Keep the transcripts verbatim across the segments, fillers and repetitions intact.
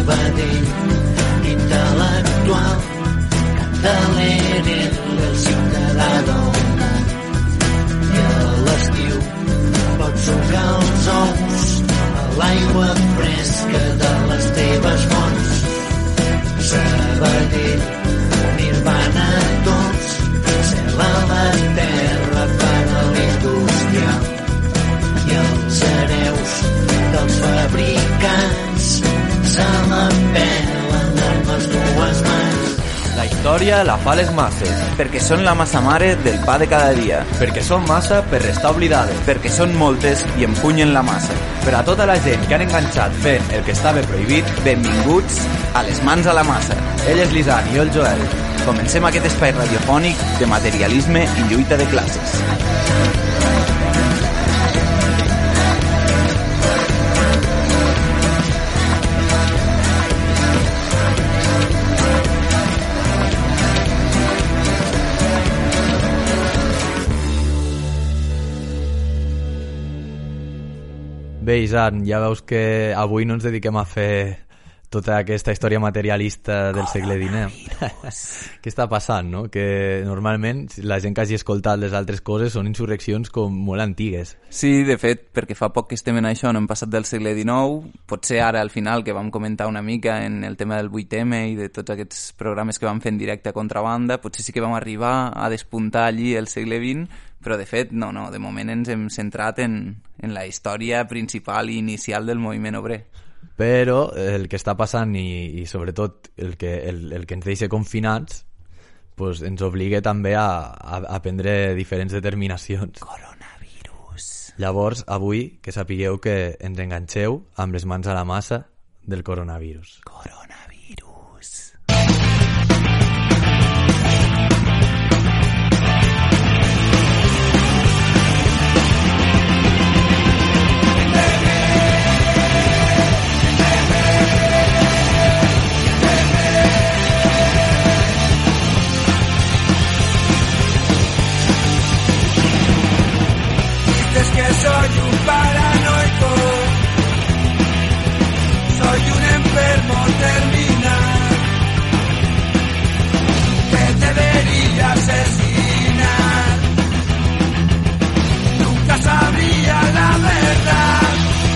Sabadell, intel·lectual, candeler, el ciutadà del món. I a l'estiu pots sucar els ous a l'aigua fresca de les teves fonts. Sabadell, nirvana tots, cel a la terra per a l'industrial. I els hereus dels fabricants se la pelen amb les dues mans. La història la fa les masses, perquè són la massa mare del pa de cada dia, perquè són massa per restar oblidades, perquè són moltes i empunyen la massa. Per a tota la gent que han enganxat fent el que estava prohibit, benvinguts a les mans a la massa. Ell és l'Isan i jo el Joel. Comencem aquest espai radiofònic de materialisme i lluita de classes. Bé, Isan, ja veus que avui no ens dediquem a fer tota aquesta història materialista del segle dinou. Què està passant, no? Que normalment la gent que hagi escoltat les altres coses són insurreccions com molt antigues. Sí, de fet, perquè fa poc que estem en això, no hem passat del segle dinou, potser ara al final, que vam comentar una mica en el tema del vuit eme i de tots aquests programes que vam fer en directe a contrabanda, potser sí que vam arribar a despuntar allí el segle vint, però de fet, no, no, de moment ens hem centrat en, en la història principal i inicial del moviment obrer. Però el que està passant i, i sobretot el que, el, el que ens deixa confinats pues, ens obliga també a, a, a prendre diferents determinacions. Coronavirus. Llavors, avui, que sapigueu que ens enganxeu amb les mans a la massa del coronavirus. Coronavirus. Soy un paranoico, soy un enfermo terminal que debería asesinar. Nunca sabría la verdad.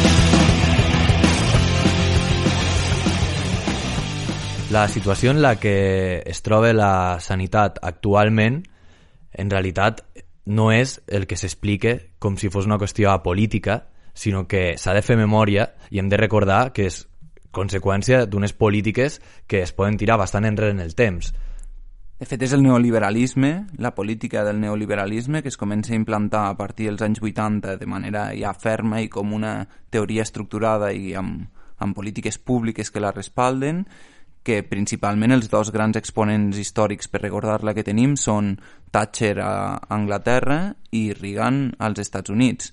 La situació en la que es troba la sanitat actualment, en realitat, no és el que s'explica com si fos una qüestió política, sinó que s'ha de fer memòria i hem de recordar que és conseqüència d'unes polítiques que es poden tirar bastant enrere en el temps. De fet, és el neoliberalisme, la política del neoliberalisme, que es comença a implantar a partir dels anys vuitanta de manera ja ferma i com una teoria estructurada i amb, amb polítiques públiques que la respalden, que principalment els dos grans exponents històrics per recordar-la que tenim són Thatcher a Anglaterra i Reagan als Estats Units.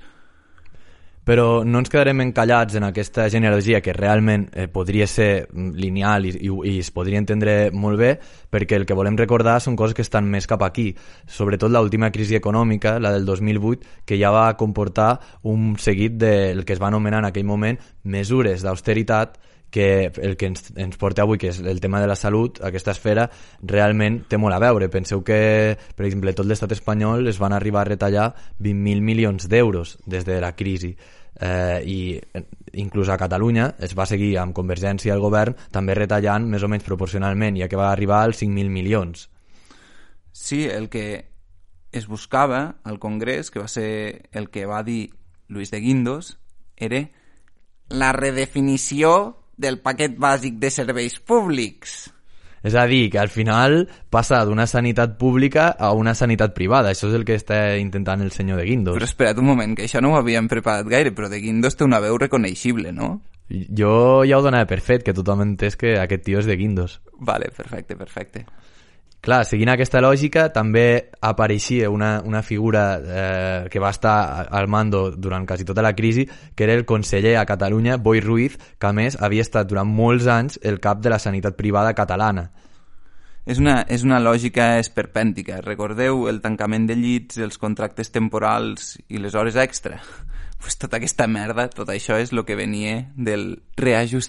Però no ens quedarem encallats en aquesta genealogia que realment eh, podria ser lineal i, i, i es podria entendre molt bé, perquè el que volem recordar són coses que estan més cap aquí, sobretot l'última crisi econòmica, la del dos mil vuit, que ja va comportar un seguit del que es va anomenar en aquell moment mesures d'austeritat, que el que ens, ens porta avui, que és el tema de la salut, aquesta esfera, realment té molt a veure. Penseu que, per exemple, tot l'estat espanyol es van arribar a retallar vint mil milions d'euros des de la crisi. Eh, i inclús a Catalunya es va seguir amb Convergència al govern també retallant més o menys proporcionalment, ja que va arribar als cinc mil milions. Sí, el que es buscava al Congrés, que va ser el que va dir Luis de Guindos, era la redefinició del paquet bàsic de serveis públics. És a dir, que al final passa d'una sanitat pública a una sanitat privada. Això és el que està intentant el senyor de Guindos. Però espera't un moment, que això no ho havíem preparat gaire, però de Guindos té una veu reconeixible, no? Jo ja ho donava per fet, que tothom entès que aquest tio és de Guindos. Vale, perfecte, perfecte. Clar, seguint aquesta lògica, també apareixia una, una figura eh, que va estar al mando durant quasi tota la crisi, que era el conseller a Catalunya, Boi Ruiz, que a més havia estat durant molts anys el cap de la sanitat privada catalana. És una, és una lògica esperpèntica. Recordeu el tancament de llits, els contractes temporals i les hores extra? Pues tota aquesta merda, tot això és el que venia del reajust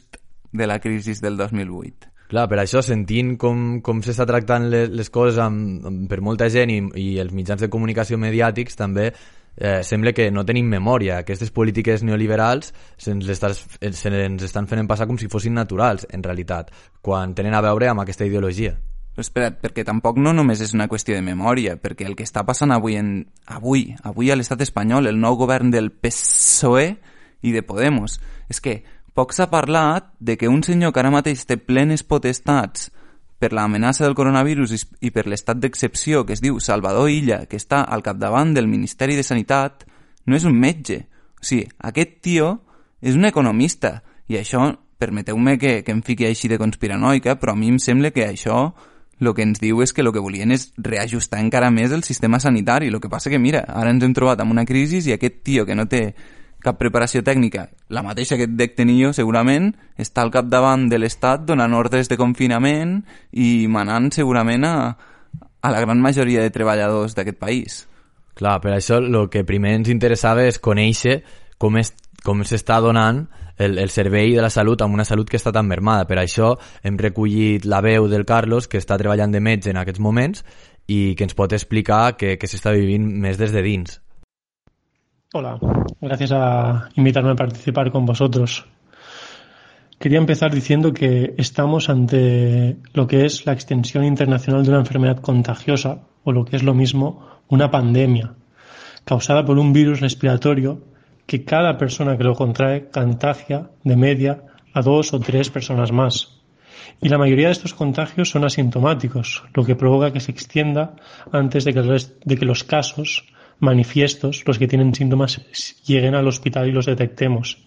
de la crisi del dos mil vuit. Clar, per això, sentint com, com s'està tractant les, les coses amb, amb, per molta gent i, i els mitjans de comunicació mediàtics, també eh, sembla que no tenim memòria. Aquestes polítiques neoliberals se'ns se ens estan fent passar com si fossin naturals, en realitat, quan tenen a veure amb aquesta ideologia. Espera't, perquè tampoc no només és una qüestió de memòria, perquè el que està passant avui en, avui, avui a l'estat espanyol, el nou govern del P S O E i de Podemos, és que poc s'ha parlat de que un senyor que ara mateix té plenes potestats per l'amenaça del coronavirus i per l'estat d'excepció, que es diu Salvador Illa, que està al capdavant del Ministeri de Sanitat, no és un metge. O sigui, aquest tio és un economista, i això, permeteu-me que, que em fiqui així de conspiranoica, però a mi em sembla que això el que ens diu és que el que volien és reajustar encara més el sistema sanitari. El que passa que, mira, ara ens hem trobat amb una crisi i aquest tio que no té cap preparació tècnica, la mateixa que dec tenir jo segurament, està al capdavant de l'Estat donant ordres de confinament i manant segurament a, a la gran majoria de treballadors d'aquest país. Clar, per això el que primer ens interessava és conèixer com és com s'està donant el, el servei de la salut amb una salut que està tan mermada. Per això hem recollit la veu del Carlos, que està treballant de metge en aquests moments i que ens pot explicar que, que s'està vivint més des de dins. Hola, gracias a invitarme a participar con vosotros. Quería empezar diciendo que estamos ante lo que es la extensión internacional de una enfermedad contagiosa, o lo que es lo mismo, una pandemia, causada por un virus respiratorio que cada persona que lo contrae contagia de media a dos o tres personas más. Y la mayoría de estos contagios son asintomáticos, lo que provoca que se extienda antes de que, el rest- de que los casos manifiestos, los que tienen síntomas, lleguen al hospital y los detectemos.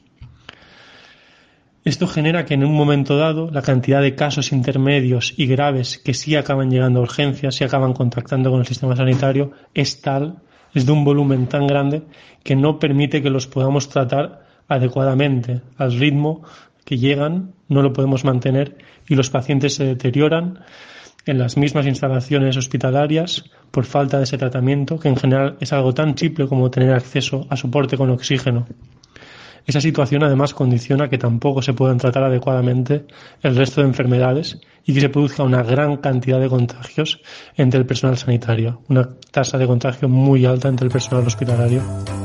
Esto genera que en un momento dado la cantidad de casos intermedios y graves que sí acaban llegando a urgencias, sí acaban contactando con el sistema sanitario, es tal, es de un volumen tan grande que no permite que los podamos tratar adecuadamente. Al ritmo que llegan no lo podemos mantener y los pacientes se deterioran en las mismas instalaciones hospitalarias por falta de ese tratamiento, que en general es algo tan simple como tener acceso a soporte con oxígeno. Esa situación además condiciona que tampoco se puedan tratar adecuadamente el resto de enfermedades y que se produzca una gran cantidad de contagios entre el personal sanitario, una tasa de contagio muy alta entre el personal hospitalario.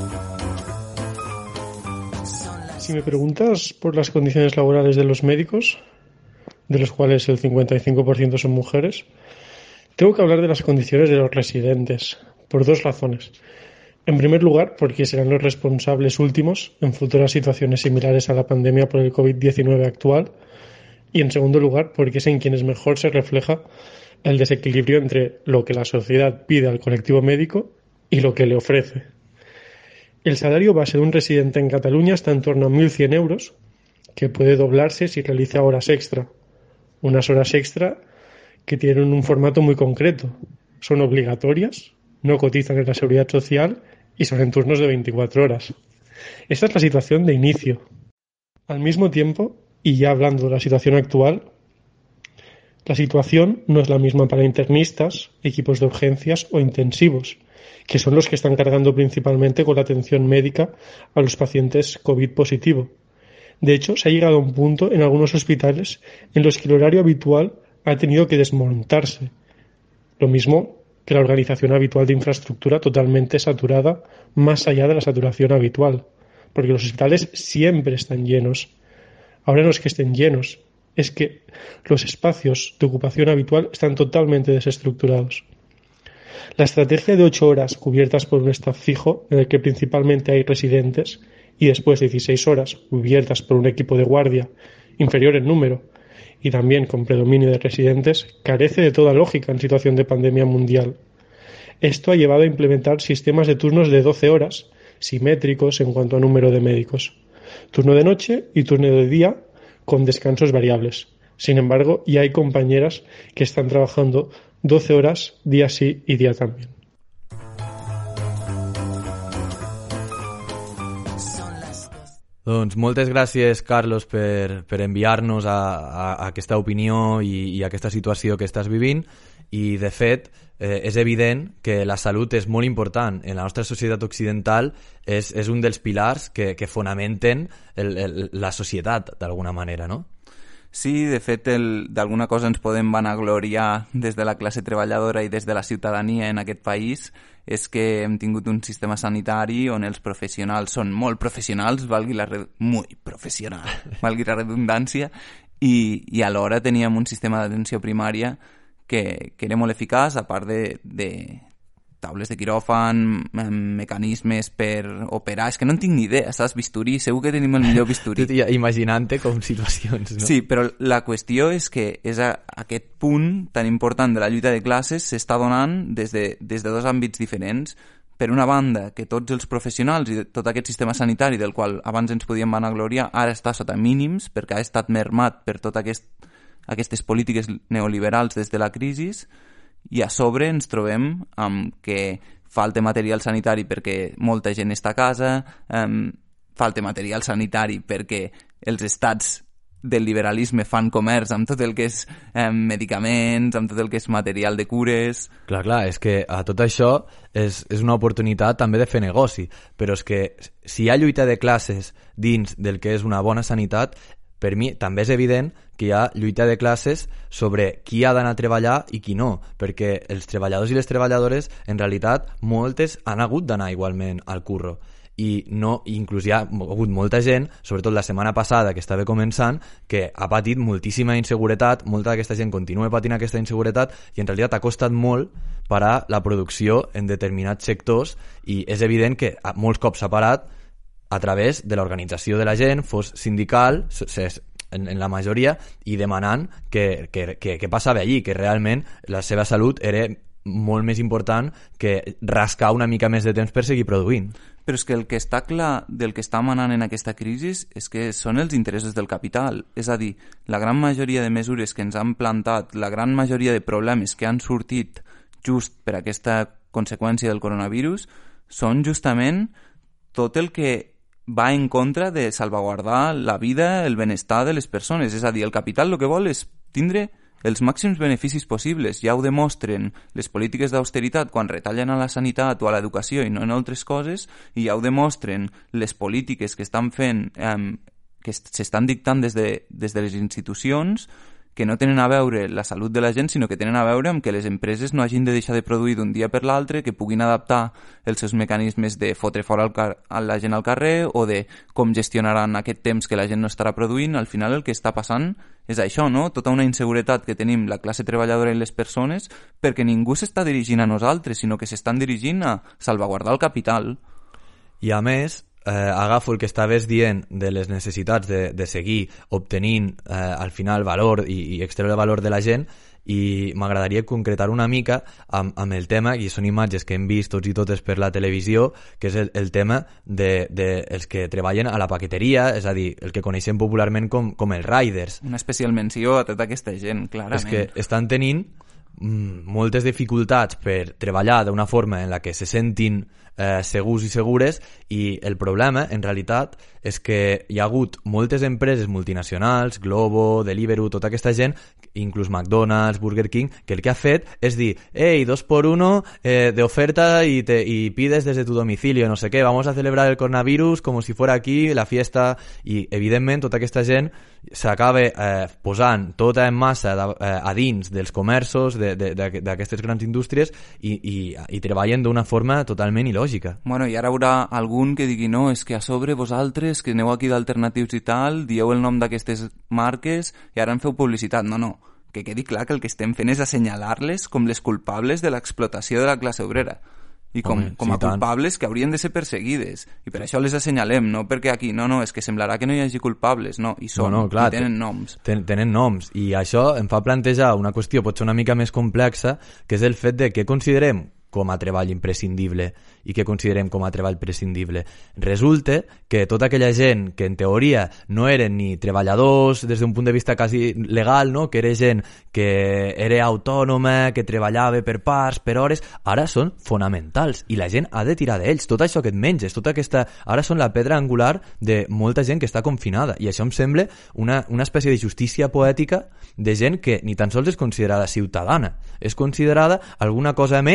Si me preguntas por las condiciones laborales de los médicos, de los cuales el cincuenta y cinco por ciento son mujeres, tengo que hablar de las condiciones de los residentes, por dos razones. En primer lugar, porque serán los responsables últimos en futuras situaciones similares a la pandemia por el covid diecinueve actual, y en segundo lugar, porque es en quienes mejor se refleja el desequilibrio entre lo que la sociedad pide al colectivo médico y lo que le ofrece. El salario base de un residente en Cataluña está en torno a mil cien euros, que puede doblarse si realiza horas extra. Unas horas extra que tienen un formato muy concreto. Son obligatorias, no cotizan en la Seguridad Social y son en turnos de veinticuatro horas. Esta es la situación de inicio. Al mismo tiempo, y ya hablando de la situación actual, la situación no es la misma para internistas, equipos de urgencias o intensivos, que son los que están cargando principalmente con la atención médica a los pacientes COVID positivo. De hecho, se ha llegado a un punto en algunos hospitales en los que el horario habitual ha tenido que desmontarse. Lo mismo que la organización habitual de infraestructura totalmente saturada, más allá de la saturación habitual, porque los hospitales siempre están llenos. Ahora no es que estén llenos, es que los espacios de ocupación habitual están totalmente desestructurados. La estrategia de ocho horas cubiertas por un staff fijo, en el que principalmente hay residentes, y después dieciséis horas cubiertas por un equipo de guardia inferior en número y también con predominio de residentes, carece de toda lógica en situación de pandemia mundial. Esto ha llevado a implementar sistemas de turnos de doce horas, simétricos en cuanto a número de médicos. Turno de noche y turno de día con descansos variables. Sin embargo, ya hay compañeras que están trabajando doce horas día sí y día también. Doncs moltes gràcies, Carlos, per, per enviar-nos a, a, a aquesta opinió i, i a aquesta situació que estàs vivint. I, de fet, eh, és evident que la salut és molt important. En la nostra societat occidental és, és un dels pilars que, que fonamenten el, el, la societat, d'alguna manera, no? Sí, de fet, d'alguna cosa ens podem vanagloriar des de la classe treballadora i des de la ciutadania en aquest país, és que hem tingut un sistema sanitari on els professionals són molt professionals, valgui la red... muy professional, valgui la redundància, i, i alhora teníem un sistema d'atenció primària que, que era molt eficaç, a part de, de taules de quiròfan, mecanismes per operar... És que no en tinc ni idea, saps? Bisturí, segur que tenim el millor bisturí. Imaginant-te com situacions, no? Sí, però la qüestió és que és a, aquest punt tan important de la lluita de classes s'està donant des de, des de dos àmbits diferents. Per una banda, que tots els professionals i tot aquest sistema sanitari del qual abans ens podíem vanagloriar ara està sota mínims perquè ha estat mermat per totes aquest, aquestes polítiques neoliberals des de la crisi, i a sobre ens trobem amb que falta material sanitari perquè molta gent està a casa, um, falta material sanitari perquè els estats del liberalisme fan comerç amb tot el que és eh, medicaments, amb tot el que és material de cures... Clar, clar, és que a tot això és, és una oportunitat també de fer negoci, però és que si hi ha lluita de classes dins del que és una bona sanitat, per mi també és evident que hi ha lluita de classes sobre qui ha d'anar a treballar i qui no, perquè els treballadors i les treballadores, en realitat, moltes han hagut d'anar igualment al curro. I no, inclús hi ha hagut molta gent, sobretot la setmana passada que estava començant, que ha patit moltíssima inseguretat, molta d'aquesta gent continua patint aquesta inseguretat i en realitat ha costat molt parar la producció en determinats sectors i és evident que molts cops s'ha parat a través de l'organització de la gent, fos sindical, en, en la majoria, i demanant que, que, que, que passava allí, que realment la seva salut era molt més important que rascar una mica més de temps per seguir produint. Però és que el que està clar del que està manant en aquesta crisi és que són els interessos del capital. És a dir, la gran majoria de mesures que ens han plantat, la gran majoria de problemes que han sortit just per aquesta conseqüència del coronavirus, són justament tot el que va en contra de salvaguardar la vida, el benestar de les persones. És a dir, el capital el que vol és tindre els màxims beneficis possibles. Ja ho demostren les polítiques d'austeritat quan retallen a la sanitat o a l'educació i no en altres coses, i ja ho demostren les polítiques que estan fent, eh, que s'estan dictant des de, des de les institucions, que no tenen a veure la salut de la gent, sinó que tenen a veure amb que les empreses no hagin de deixar de produir d'un dia per l'altre, que puguin adaptar els seus mecanismes de fotre fora el car- a la gent al carrer o de com gestionaran aquest temps que la gent no estarà produint. Al final el que està passant és això, no? Tota una inseguretat que tenim la classe treballadora i les persones perquè ningú s'està dirigint a nosaltres, sinó que s'estan dirigint a salvaguardar el capital. I a més, Eh, agafo el que estaves dient de les necessitats de, de seguir obtenint eh, al final valor i, i extreure el valor de la gent, i m'agradaria concretar una mica amb, amb el tema, i són imatges que hem vist tots i totes per la televisió, que és el, el tema de, de els que treballen a la paqueteria, és a dir, el que coneixem popularment com, com els riders. Una especial menció a tota aquesta gent, clarament. És que estan tenint mm, moltes dificultats per treballar d'una forma en la que se sentin eh, segurs i segures, i el problema en realitat és que hi ha hagut moltes empreses multinacionals, Globo, Deliveroo, tota aquesta gent, inclús McDonald's, Burger King, que el que ha fet és dir, hey, dos por uno eh, de oferta y, te, y pides desde tu domicilio, no sé què, vamos a celebrar el coronavirus como si fuera aquí la fiesta, i evidentment tota aquesta gent s'acaba eh, posant tota en massa de, eh, a dins dels comerços d'aquestes grans indústries i, i, i treballen d'una forma totalment il·lògica. Bueno, i ara haurà algun que digui, no, és que a sobre vosaltres, que aneu aquí d'alternatius i tal, dieu el nom d'aquestes marques i ara en feu publicitat. No, no, que quedi clar que el que estem fent és assenyalar-les com les culpables de l'explotació de la classe obrera. I com, Home, com a sí, culpables tant. Que haurien de ser perseguides. I per això les assenyalem, no perquè aquí, no, no, és que semblarà que no hi hagi culpables, no, i són, no, no, clar, i tenen noms. Ten, tenen noms, i això em fa plantejar una qüestió potser una mica més complexa, que és el fet de què considerem com a treball imprescindible i què considerem com a treball prescindible. Resulta que tota aquella gent que en teoria no eren ni treballadors des d'un punt de vista quasi legal, no? Que era gent que era autònoma, que treballava per parts, per hores, ara són fonamentals i la gent ha de tirar d'ells. Tot això que et menges, tota aquesta... ara són la pedra angular de molta gent que està confinada, i això em sembla una, una espècie de justícia poètica de gent que ni tan sols és considerada ciutadana, és considerada alguna cosa més com a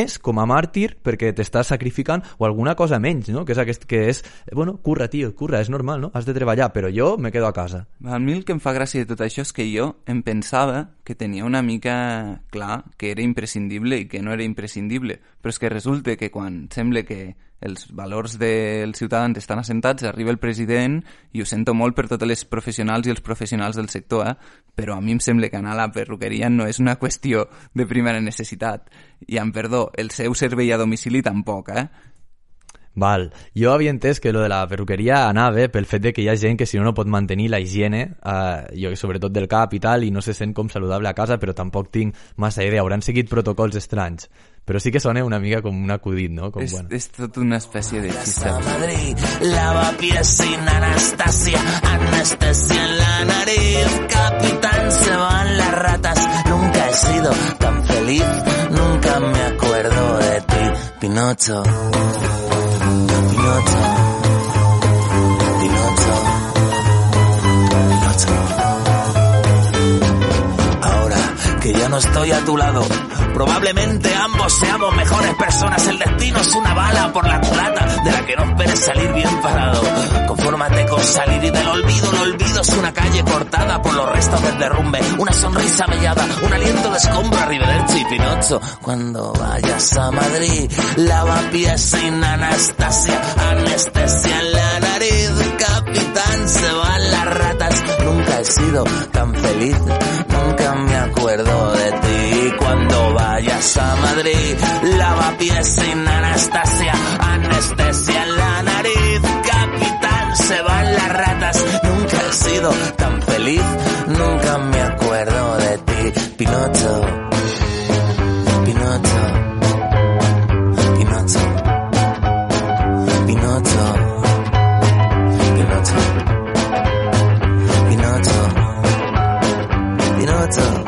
màrtir perquè t'estàs sacrificant, o alguna cosa menys, no? Que és aquest que és, bueno, curra, tio, curra, és normal, no? Has de treballar, però jo me quedo a casa. A mi el que em fa gràcia de tot això és que jo em pensava que tenia una mica clar que era imprescindible i que no era imprescindible, però és que resulta que quan sembla que els valors dels ciutadans estan assentats, arriba el president, i ho sento molt per totes les professionals i els professionals del sector, eh? Però a mi em sembla que anar a la perruqueria no és una qüestió de primera necessitat. I amb perdó, el seu servei a domicili tampoc, eh? Val. Jo havia entès que lo de la perruqueria anava pel fet de que hi ha gent que si no no pot mantenir la higiene, eh, jo, sobretot del cap i tal, i no se sent com saludable a casa, però tampoc tinc massa idea. Hauran seguit protocols estranys. Però sí que sona una mica com un acudit, no? Com, és, bueno. és tot una espècie de xiste. Madrid, lavapiés sin Anastasia, anestesia en la nariz, capitán, se van las ratas, nunca he sido tan feliz, nunca me acuerdo de ti, Pinocho, Pinocho, Pinocho, Pinocho. Ahora que ya no estoy a tu lado, probablemente ambos seamos mejores personas. El destino es una bala por la culata de la que no esperes salir bien parado. Confórmate con salir y del olvido. El olvido es una calle cortada por los restos del derrumbe. Una sonrisa mellada, un aliento de escombro. Arrivederci, Pinocho. Cuando vayas a Madrid, lavapiés sin Anastasia, anestesia en la nariz, capitán, se van las ratas. Nunca he sido tan feliz, nunca me acuerdo de ti. Cuando vayas a Madrid, lavapiés sin Anastasia, anestesia en la nariz, capitán, se van las ratas. Nunca he sido tan feliz, nunca me acuerdo de ti, Pinocho, Pinocho, Pinocho, Pinocho, Pinocho, Pinocho, Pinocho.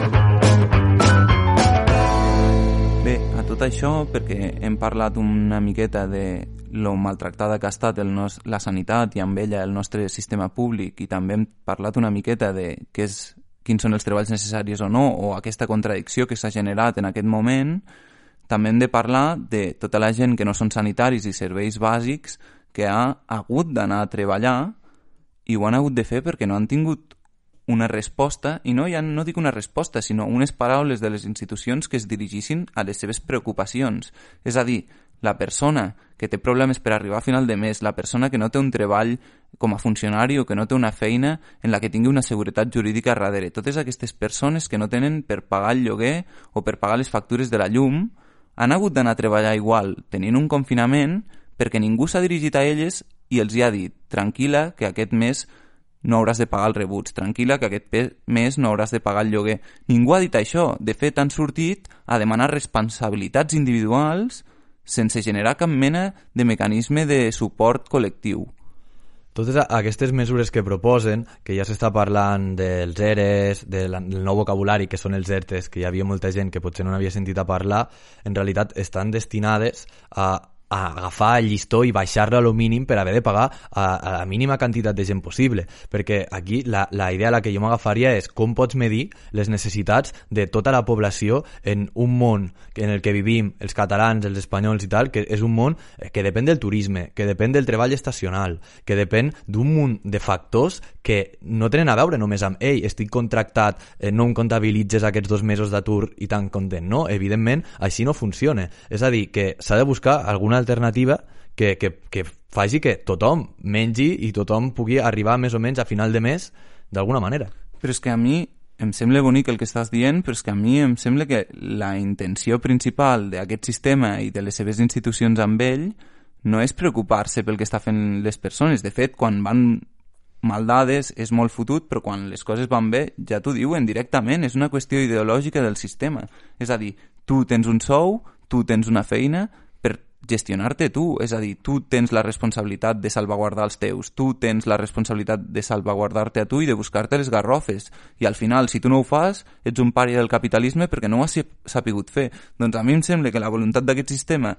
Tot això perquè hem parlat una miqueta de lo maltractada que ha estat el nos, la sanitat i amb ella el nostre sistema públic, i també hem parlat una miqueta de què és, quins són els treballs necessaris o no, o aquesta contradicció que s'ha generat en aquest moment. També hem de parlar de tota la gent que no són sanitaris i serveis bàsics que ha hagut d'anar a treballar i ho han hagut de fer perquè no han tingut una resposta, i no, ja no dic una resposta, sinó unes paraules de les institucions que es dirigissin a les seves preocupacions. És a dir, la persona que té problemes per arribar a final de mes, la persona que no té un treball com a funcionari o que no té una feina en la que tingui una seguretat jurídica darrere. Totes aquestes persones que no tenen per pagar el lloguer o per pagar les factures de la llum han hagut d'anar a treballar igual, tenint un confinament, perquè ningú s'ha dirigit a elles i els hi ha dit, tranquil·la, que aquest mes no hauràs de pagar els rebuts, tranquil·la, que aquest mes no hauràs de pagar el lloguer. Ningú ha dit això. De fet, han sortit a demanar responsabilitats individuals sense generar cap mena de mecanisme de suport col·lectiu. Totes aquestes mesures que proposen, que ja s'està parlant dels E R Es, del nou vocabulari que són els ERTEs, que hi havia molta gent que potser no n'havia sentit a parlar, en realitat estan destinades a a agafar el llistó i baixar-lo a lo mínim per haver de pagar a, a la mínima quantitat de gent possible, perquè aquí la, la idea a la que jo m'agafaria és com pots medir les necessitats de tota la població en un món en el que vivim els catalans, els espanyols i tal, que és un món que depèn del turisme, que depèn del treball estacional, que depèn d'un munt de factors que no tenen a veure només amb ei, estic contractat, eh, no em comptabilitzes aquests dos mesos d'atur i tan content. No, evidentment així no funciona. És a dir, que s'ha de buscar alguna alternativa que, que, que faci que tothom mengi i tothom pugui arribar més o menys a final de mes d'alguna manera. Però és que a mi em sembla bonic el que estàs dient, però és que a mi em sembla que la intenció principal d'aquest sistema i de les seves institucions amb ell no és preocupar-se pel que està fent les persones. De fet, quan van mal dades és molt fotut, però quan les coses van bé ja t'ho diuen directament, és una qüestió ideològica del sistema. És a dir, tu tens un sou, tu tens una feina per gestionar-te tu, és a dir, tu tens la responsabilitat de salvaguardar els teus, tu tens la responsabilitat de salvaguardar-te a tu i de buscar-te les garrofes, i al final, si tu no ho fas, ets un pària del capitalisme perquè no ho has sapigut fer. Doncs a mi em sembla que la voluntat d'aquest sistema,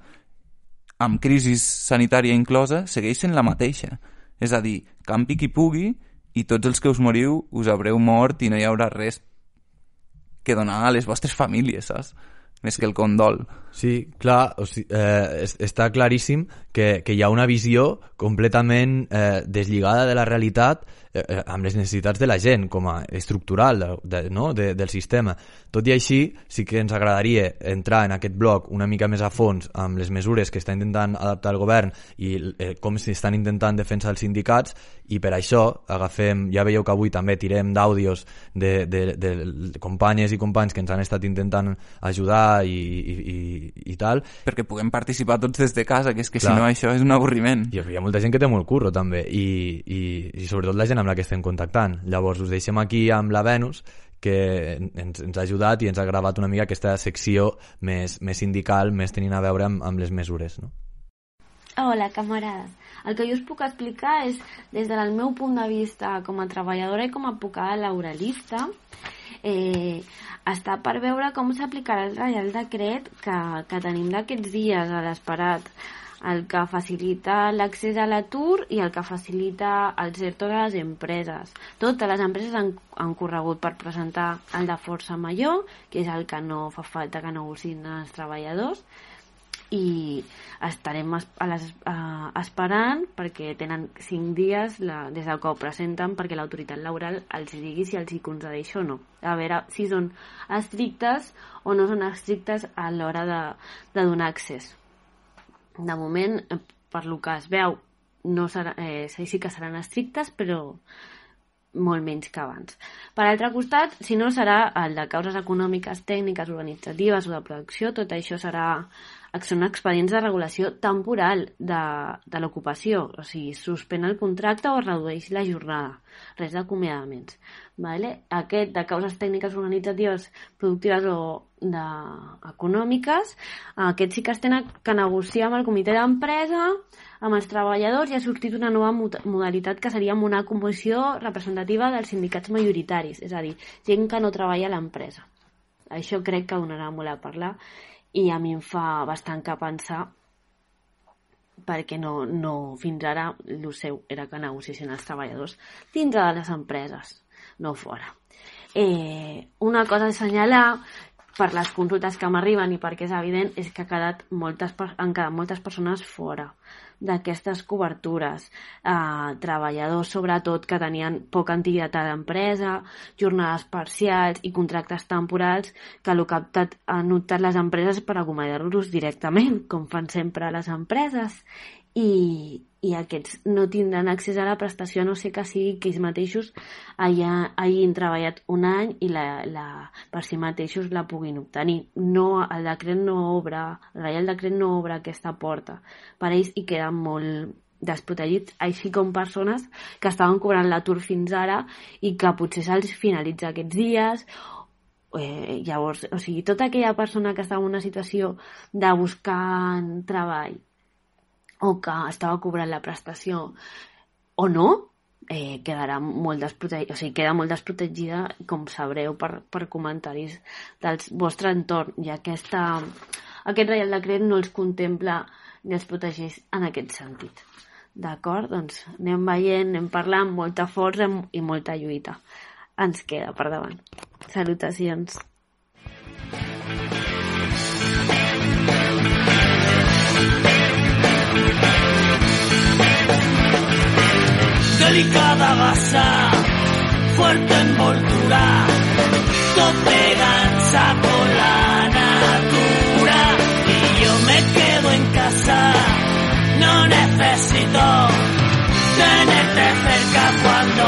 amb crisi sanitària inclosa, segueix sent la mateixa. És a dir, campi qui pugui i tots els que us moriu us haureu mort i no hi haurà res que donar a les vostres famílies, saps? més que el condol. Sí, clar, o sigui, eh, està claríssim que, que hi ha una visió completament eh, deslligada de la realitat eh, amb les necessitats de la gent com a estructural de, de, no? de, del sistema. Tot i així, sí que ens agradaria entrar en aquest bloc una mica més a fons amb les mesures que està intentant adaptar el govern i eh, com s'estan intentant defensar els sindicats, i per això agafem, ja veieu que avui també tirem d'àudios de, de, de, de companyes i companys que ens han estat intentant ajudar i, i, i i tal. Perquè puguem participar tots des de casa, que és que Clar. Si no això és un avorriment. I hi ha molta gent que té molt curro també i, i, i sobretot la gent amb la que estem contactant. Llavors us deixem aquí amb la Venus, que ens, ens ha ajudat i ens ha gravat una mica aquesta secció més, més sindical, més tenint a veure amb, amb les mesures, no? Hola, camarades. El que jo us puc explicar és, des del meu punt de vista com a treballadora i com a advocada laboralista, eh, està per veure com s'aplicarà el Reial Decret que, que tenim d'aquests dies a l'esperat, el que facilita l'accés a l'atur i el que facilita el ERTO de les empreses. Totes les empreses han, han corregut per presentar el de força major, que és el que no fa falta que negociïn els treballadors, i estarem a les, a, esperant perquè tenen cinc dies la, des del que ho presenten perquè l'autoritat laboral els digui si els hi concedeix o no, a veure si són estrictes o no són estrictes a l'hora de, de donar accés. De moment, per lo que es veu, no serà, eh, sí que seran estrictes, però molt menys que abans. Per altre costat, si no, serà el de causes econòmiques, tècniques, organitzatives o de producció. Tot això serà són expedients de regulació temporal de, de l'ocupació, o sigui, suspèn el contracte o redueix la jornada, res d'acomiadaments. Vale? Aquest de causes tècniques, organitzatives, productives o de, econòmiques, aquest sí que es tenen que negociar amb el comitè d'empresa, amb els treballadors, i ha sortit una nova modalitat que seria amb una comissió representativa dels sindicats majoritaris, és a dir, gent que no treballa a l'empresa. Això crec que donarà molt a parlar i a mi em fa bastant que pensar, perquè no, no fins ara el seu era que negociessin els treballadors dintre de les empreses, no fora. Eh, una cosa a assenyalar per les consultes que m'arriben i perquè és evident és que ha quedat moltes, han quedat moltes persones fora d'aquestes cobertures, eh, treballadors sobretot que tenien poca antiguitat a l'empresa, jornades parcials i contractes temporals que el que han optat les empreses per acomiadar-los directament, com fan sempre les empreses, i, i aquests no tindran accés a la prestació a no ser que sigui que ells mateixos haya, hagin treballat un any i la, la, per si mateixos la puguin obtenir. No, el decret no obre, el Reial Decret no obre aquesta porta per ells i queden molt desprotegits, així com persones que estaven cobrant l'atur fins ara i que potser se'ls finalitza aquests dies. Eh, llavors, o sigui, tota aquella persona que estava en una situació de buscar treball o que estava cobrant la prestació o no, eh, quedarà molt desprotegida, o sigui, queda molt desprotegida, com sabreu per, per comentaris del vostre entorn, i aquesta, aquest Reial Decret no els contempla ni els protegeix en aquest sentit. D'acord? Doncs anem veient, anem parlant, molta força i molta lluita ens queda per davant. Salutacions. Delicada gasa, fuerte envoltura, topeganza con la natura, y yo me quedo en casa, no necesito tenerte cerca cuando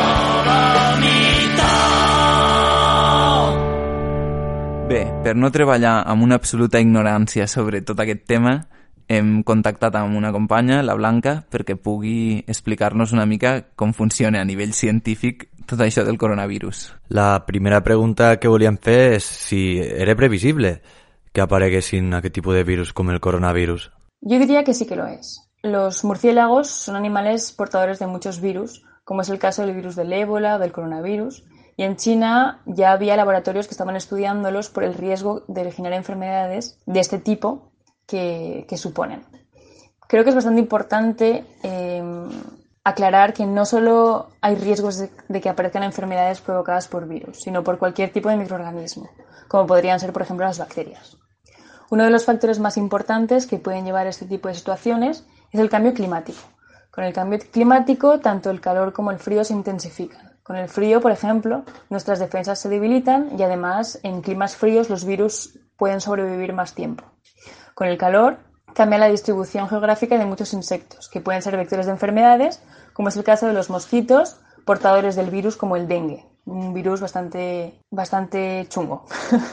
vomito. Bé, per no treballar amb una absoluta ignorància sobre tot aquest tema, hem contactat amb una companya, la Blanca, perquè pugui explicar-nos una mica com funciona a nivell científic tot això del coronavirus. La primera pregunta que volíem fer és si era previsible que apareguessin aquest tipus de virus com el coronavirus. Yo diría que sí que lo es. Los murciélagos son animales portadores de muchos virus, como es el caso del virus del ébola o del coronavirus, y en China ya había laboratorios que estaban estudiándolos por el riesgo de originar enfermedades de este tipo Que, que suponen. Creo que es bastante importante eh, aclarar que no solo hay riesgos de, de que aparezcan enfermedades provocadas por virus, sino por cualquier tipo de microorganismo, como podrían ser, por ejemplo, las bacterias. Uno de los factores más importantes que pueden llevar a este tipo de situaciones es el cambio climático. Con el cambio climático, tanto el calor como el frío se intensifican. Con el frío, por ejemplo, nuestras defensas se debilitan y además en climas fríos los virus pueden sobrevivir más tiempo. Con el calor, cambia la distribución geográfica de muchos insectos, que pueden ser vectores de enfermedades, como es el caso de los mosquitos, portadores del virus como el dengue, un virus bastante, bastante chungo.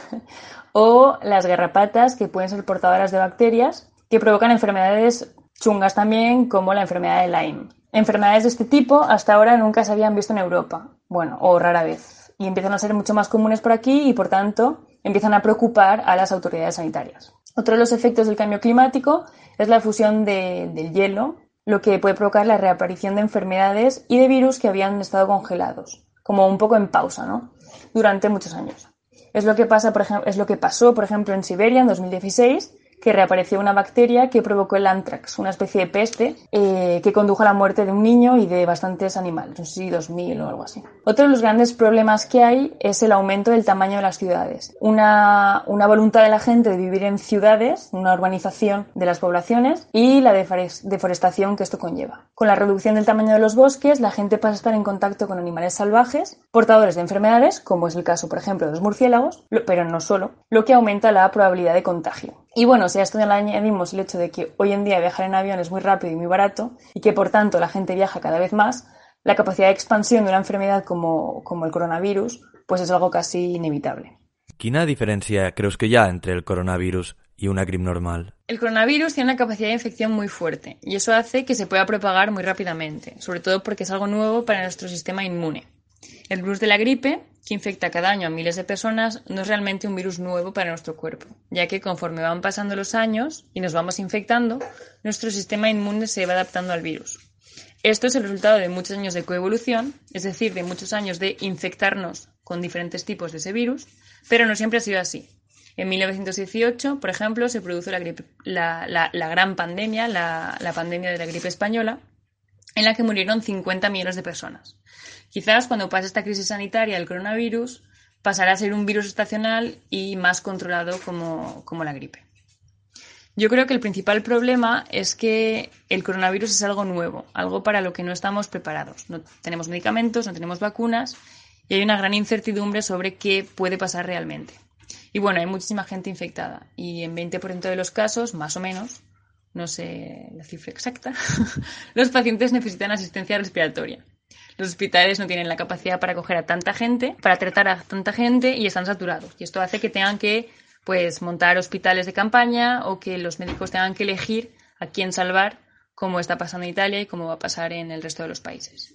O las garrapatas, que pueden ser portadoras de bacterias, que provocan enfermedades chungas también, como la enfermedad de Lyme. Enfermedades de este tipo hasta ahora nunca se habían visto en Europa, bueno, o rara vez, y empiezan a ser mucho más comunes por aquí y, por tanto, empiezan a preocupar a las autoridades sanitarias. Otro de los efectos del cambio climático es la fusión de, del hielo, lo que puede provocar la reaparición de enfermedades y de virus que habían estado congelados, como un poco en pausa, ¿no?, durante muchos años. Es lo que pasa, por ejemplo, es lo que pasó, por ejemplo, en Siberia en dos mil dieciséis, que reapareció una bacteria que provocó el anthrax, una especie de peste eh, que condujo a la muerte de un niño y de bastantes animales, no sé si dos mil o algo así. Otro de los grandes problemas que hay es el aumento del tamaño de las ciudades. Una, una voluntad de la gente de vivir en ciudades, una urbanización de las poblaciones y la deforestación que esto conlleva. Con la reducción del tamaño de los bosques, la gente pasa a estar en contacto con animales salvajes, portadores de enfermedades, como es el caso, por ejemplo, de los murciélagos, pero no solo, lo que aumenta la probabilidad de contagio. Y bueno, si a esto le añadimos el hecho de que hoy en día viajar en avión es muy rápido y muy barato y que por tanto la gente viaja cada vez más, la capacidad de expansión de una enfermedad como, como el coronavirus pues es algo casi inevitable. Quina diferència creus que hi ha entre el coronavirus y una gripe normal? El coronavirus tiene una capacidad de infección muy fuerte y eso hace que se pueda propagar muy rápidamente, sobre todo porque es algo nuevo para nuestro sistema inmune. El virus de la gripe, que infecta cada año a miles de personas, no es realmente un virus nuevo para nuestro cuerpo, ya que conforme van pasando los años y nos vamos infectando, nuestro sistema inmune se va adaptando al virus. Esto es el resultado de muchos años de coevolución, es decir, de muchos años de infectarnos con diferentes tipos de ese virus, pero no siempre ha sido así. En mil novecientos dieciocho, por ejemplo, se produjo la, gripe, la, la, la gran pandemia, la, la pandemia de la gripe española, en la que murieron cincuenta millones de personas. Quizás cuando pase esta crisis sanitaria del coronavirus pasará a ser un virus estacional y más controlado como, como la gripe. Yo creo que el principal problema es que el coronavirus es algo nuevo, algo para lo que no estamos preparados. No tenemos medicamentos, no tenemos vacunas y hay una gran incertidumbre sobre qué puede pasar realmente. Y bueno, hay muchísima gente infectada y en veinte por ciento de los casos, más o menos, no sé la cifra exacta, los pacientes necesitan asistencia respiratoria. Los hospitales no tienen la capacidad para acoger a tanta gente, para tratar a tanta gente y están saturados. Y esto hace que tengan que pues, montar hospitales de campaña o que los médicos tengan que elegir a quién salvar, como está pasando en Italia y como va a pasar en el resto de los países.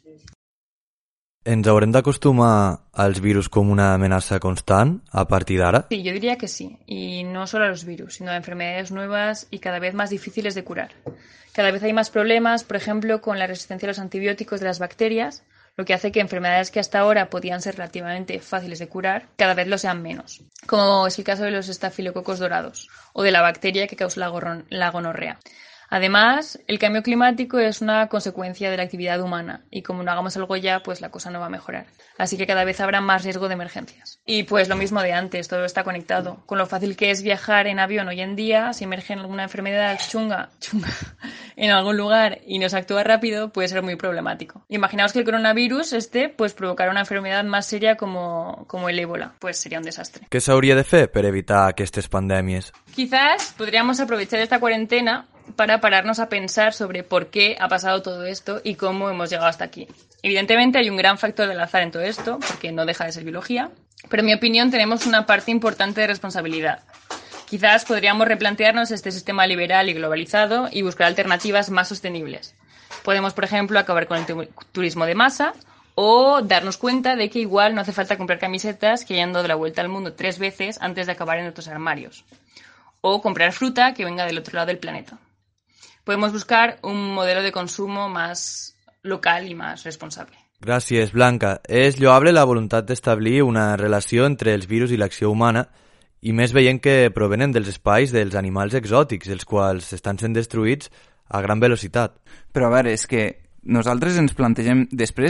Ens haurem d'acostumar als virus com una amenaça constant a partir d'ara? Sí, yo diría que sí. Y no solo a los virus, sino a enfermedades nuevas y cada vez más difíciles de curar. Cada vez hay más problemas, por ejemplo, con la resistencia a los antibióticos de las bacterias, lo que hace que enfermedades que hasta ahora podían ser relativamente fáciles de curar, cada vez lo sean menos, como es el caso de los estafilococos dorados o de la bacteria que causa la, gorron- la gonorrea. Además, el cambio climático es una consecuencia de la actividad humana y como no hagamos algo ya, pues la cosa no va a mejorar. Así que cada vez habrá más riesgo de emergencias. Y pues lo mismo de antes, todo está conectado. Con lo fácil que es viajar en avión hoy en día, si emerge alguna enfermedad chunga, chunga en algún lugar y no se actúa rápido, puede ser muy problemático. Imaginaos que el coronavirus este pues provocara una enfermedad más seria como, como el ébola. Pues sería un desastre. Què s'hauria de fer per evitar aquestes pandèmies? Quizás podríamos aprovechar esta cuarentena para pararnos a pensar sobre por qué ha pasado todo esto y cómo hemos llegado hasta aquí. Evidentemente hay un gran factor del azar en todo esto, porque no deja de ser biología, pero en mi opinión tenemos una parte importante de responsabilidad. Quizás podríamos replantearnos este sistema liberal y globalizado y buscar alternativas más sostenibles. Podemos, por ejemplo, acabar con el tu- turismo de masa o darnos cuenta de que igual no hace falta comprar camisetas que hayan dado la vuelta al mundo tres veces antes de acabar en nuestros armarios. O comprar fruta que venga del otro lado del planeta. Podemos buscar un modelo de consumo más local y más responsable. Gràcies, Blanca. És lloable la voluntat d'establir una relació entre els virus i l'acció humana i més veient que provenen dels espais dels animals exòtics, els quals estan sent destruïts a gran velocitat. Però a veure, és que nosaltres ens plantegem... Després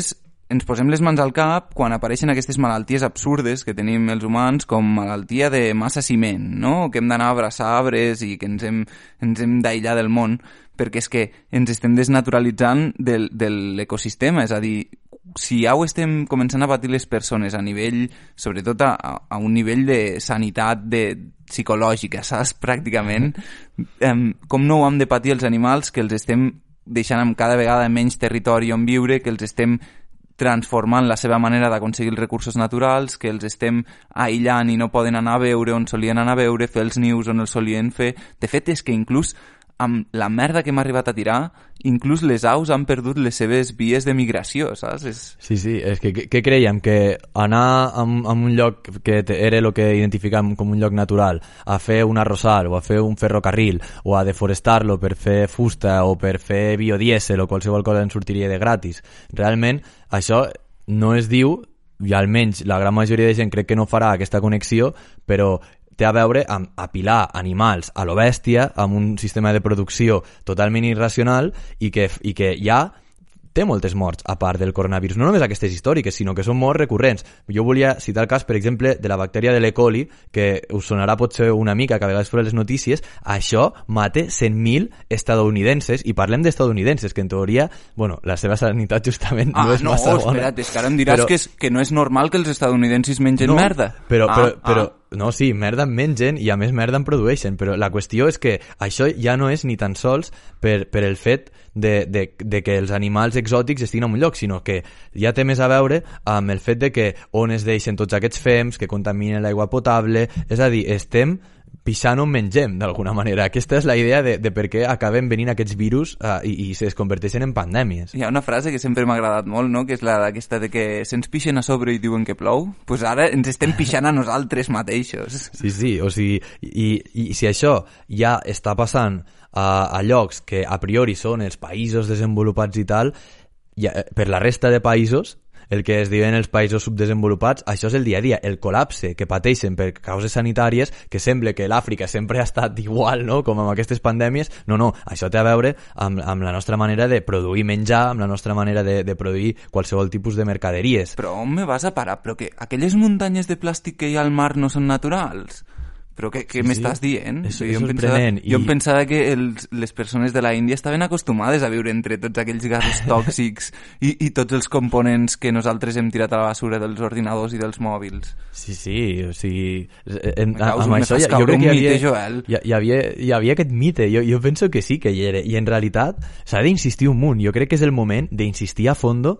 ens posem les mans al cap quan apareixen aquestes malalties absurdes que tenim els humans, com malaltia de massa ciment, no? Que hem d'anar a abraçar arbres i que ens hem, ens hem d'aïllar del món, perquè és que ens estem desnaturalitzant del, de l'ecosistema, és a dir, si ja ho estem començant a patir les persones a nivell, sobretot a, a un nivell de sanitat de, psicològica, saps? Pràcticament, eh, com no ho hem de patir els animals, que els estem deixant amb cada vegada menys territori on viure, que els estem transformant la seva manera d'aconseguir els recursos naturals, que els estem aïllant i no poden anar a veure on solien anar a veure, fer els nius on els solien fer. De fet, és que inclús amb la merda que hem arribat a tirar, inclús les aus han perdut les seves vies de migració, saps? És... Sí, sí, és que què creiem? Que anar a, a un lloc que era el que identificàvem com un lloc natural, a fer un arrossar o a fer un ferrocarril o a deforestar-lo per fer fusta o per fer biodièsel o qualsevol cosa en sortiria de gratis. Realment, això no es diu, i almenys la gran majoria de gent crec que no farà aquesta connexió, però té a veure amb apilar animals a lo bèstia, amb un sistema de producció totalment irracional i que, i que ja té moltes morts a part del coronavirus. No només aquestes històriques, sinó que són morts recurrents. Jo volia citar el cas, per exemple, de la bactèria de l'E. coli, que us sonarà potser una mica, que a vegades fora les notícies. Això mata cent mil estadounidenses, i parlem d'estadounidenses, que en teoria, bueno, la seva sanitat justament ah, no és no, massa bona. Ah, no, espera't, és que ara em diràs però... que, és, que no és normal que els estadounidensis mengen no, merda. Però, ah, però, però, ah. No, sí, merda en mengen i a més merda en produeixen, però la qüestió és que això ja no és ni tan sols per, per el fet de, de, de que els animals exòtics estiguin en un lloc, sinó que ja té més a veure amb el fet de que on es deixen tots aquests fems, que contaminen l'aigua potable, és a dir, estem pixant on mengem, d'alguna manera. Aquesta és la idea de, de per què acaben venint aquests virus uh, i, i es converteixen en pandèmies. Hi ha una frase que sempre m'ha agradat molt, no?, que és la aquesta de que se'ns pixen a sobre i diuen que plou. Doncs pues ara ens estem pixant a nosaltres mateixos. Sí, sí, o sigui, i, i, i si això ja està passant a, a llocs que a priori són els països desenvolupats i tal, ja, per la resta de països, el que es diuen els països subdesenvolupats, això és el dia a dia, el col·lapse que pateixen per causes sanitàries, que sembla que l'Àfrica sempre ha estat igual, no?, com amb aquestes pandèmies. No, no, això té a veure amb, amb la nostra manera de produir menjar, amb la nostra manera de, de produir qualsevol tipus de mercaderies. Però on me vas a parar? Però que aquelles muntanyes de plàstic que hi ha al mar no són naturals? Però què, què sí, m'estàs sí. dient? És, jo, és em pensava, sorprenent. jo I... em pensava que els, les persones de la Índia estaven acostumades a viure entre tots aquells gasos tòxics i, i tots els components que nosaltres hem tirat a la basura dels ordinadors i dels mòbils. Sí, sí, o sigui... En, causa, amb això ja, jo crec que hi havia, mite, Joel. Hi, hi, havia, hi havia aquest mite, jo, jo penso que sí que hi era, i en realitat s'ha d'insistir un munt. Jo crec que és el moment d'insistir a fondo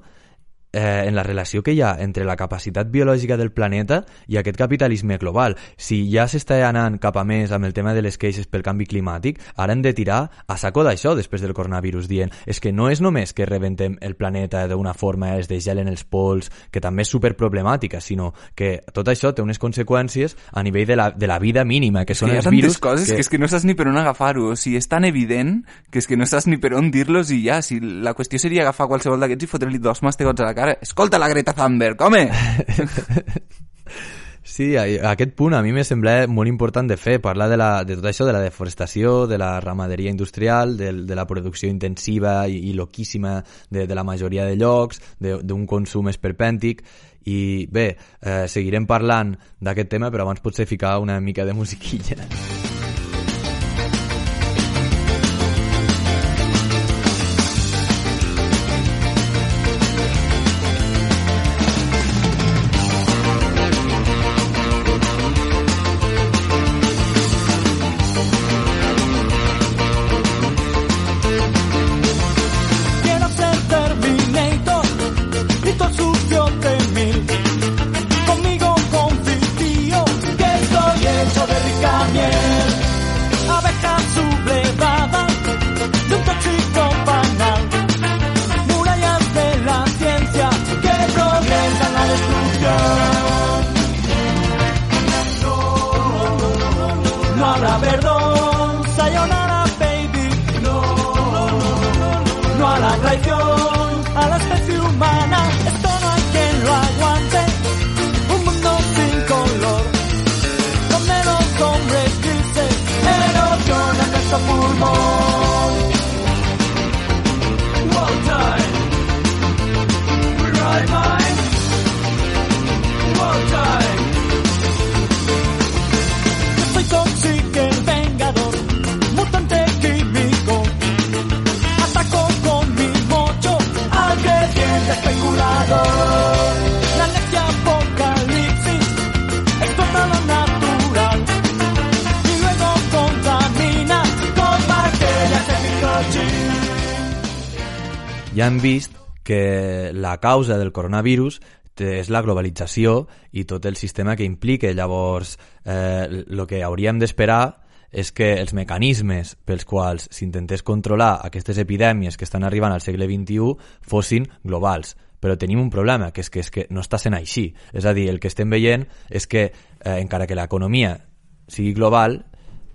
Eh, en la relació que hi ha entre la capacitat biològica del planeta i aquest capitalisme global. Si ja s'està anant cap a més amb el tema de les queixes pel canvi climàtic, ara hem de tirar a saco d'això després del coronavirus, dient és que no és només que rebentem el planeta d'una forma, es degelen els pols, que també és superproblemàtica, sinó que tot això té unes conseqüències a nivell de la, de la vida mínima, que són que els virus... coses que... que és que no saps ni per on agafar-ho. O sigui, és tan evident que és que no saps ni per on dir-los i ja, si la qüestió seria agafar qualsevol d'aquests i fotre-li dos mastegots a la cara. Escolta la Greta Thunberg, home! Sí, aquest punt a mi me sembla molt important de fer, parlar de, la, de tot això, de la deforestació, de la ramaderia industrial, de, de la producció intensiva i, i loquíssima de, de la majoria de llocs, d'un consum esperpèntic. I bé, eh, seguirem parlant d'aquest tema, però abans potser ficar una mica de musiquilla. Conmigo confío que estoy hecho de rica miel. ja hem vist que la causa del coronavirus és la globalització i tot el sistema que implica. Llavors, eh, el que hauríem d'esperar és que els mecanismes pels quals s'intentés controlar aquestes epidèmies que estan arribant al segle vint-i-u fossin globals. Però tenim un problema, que és que, és que no està sent així. És a dir, el que estem veient és que, eh, encara que l'economia sigui global,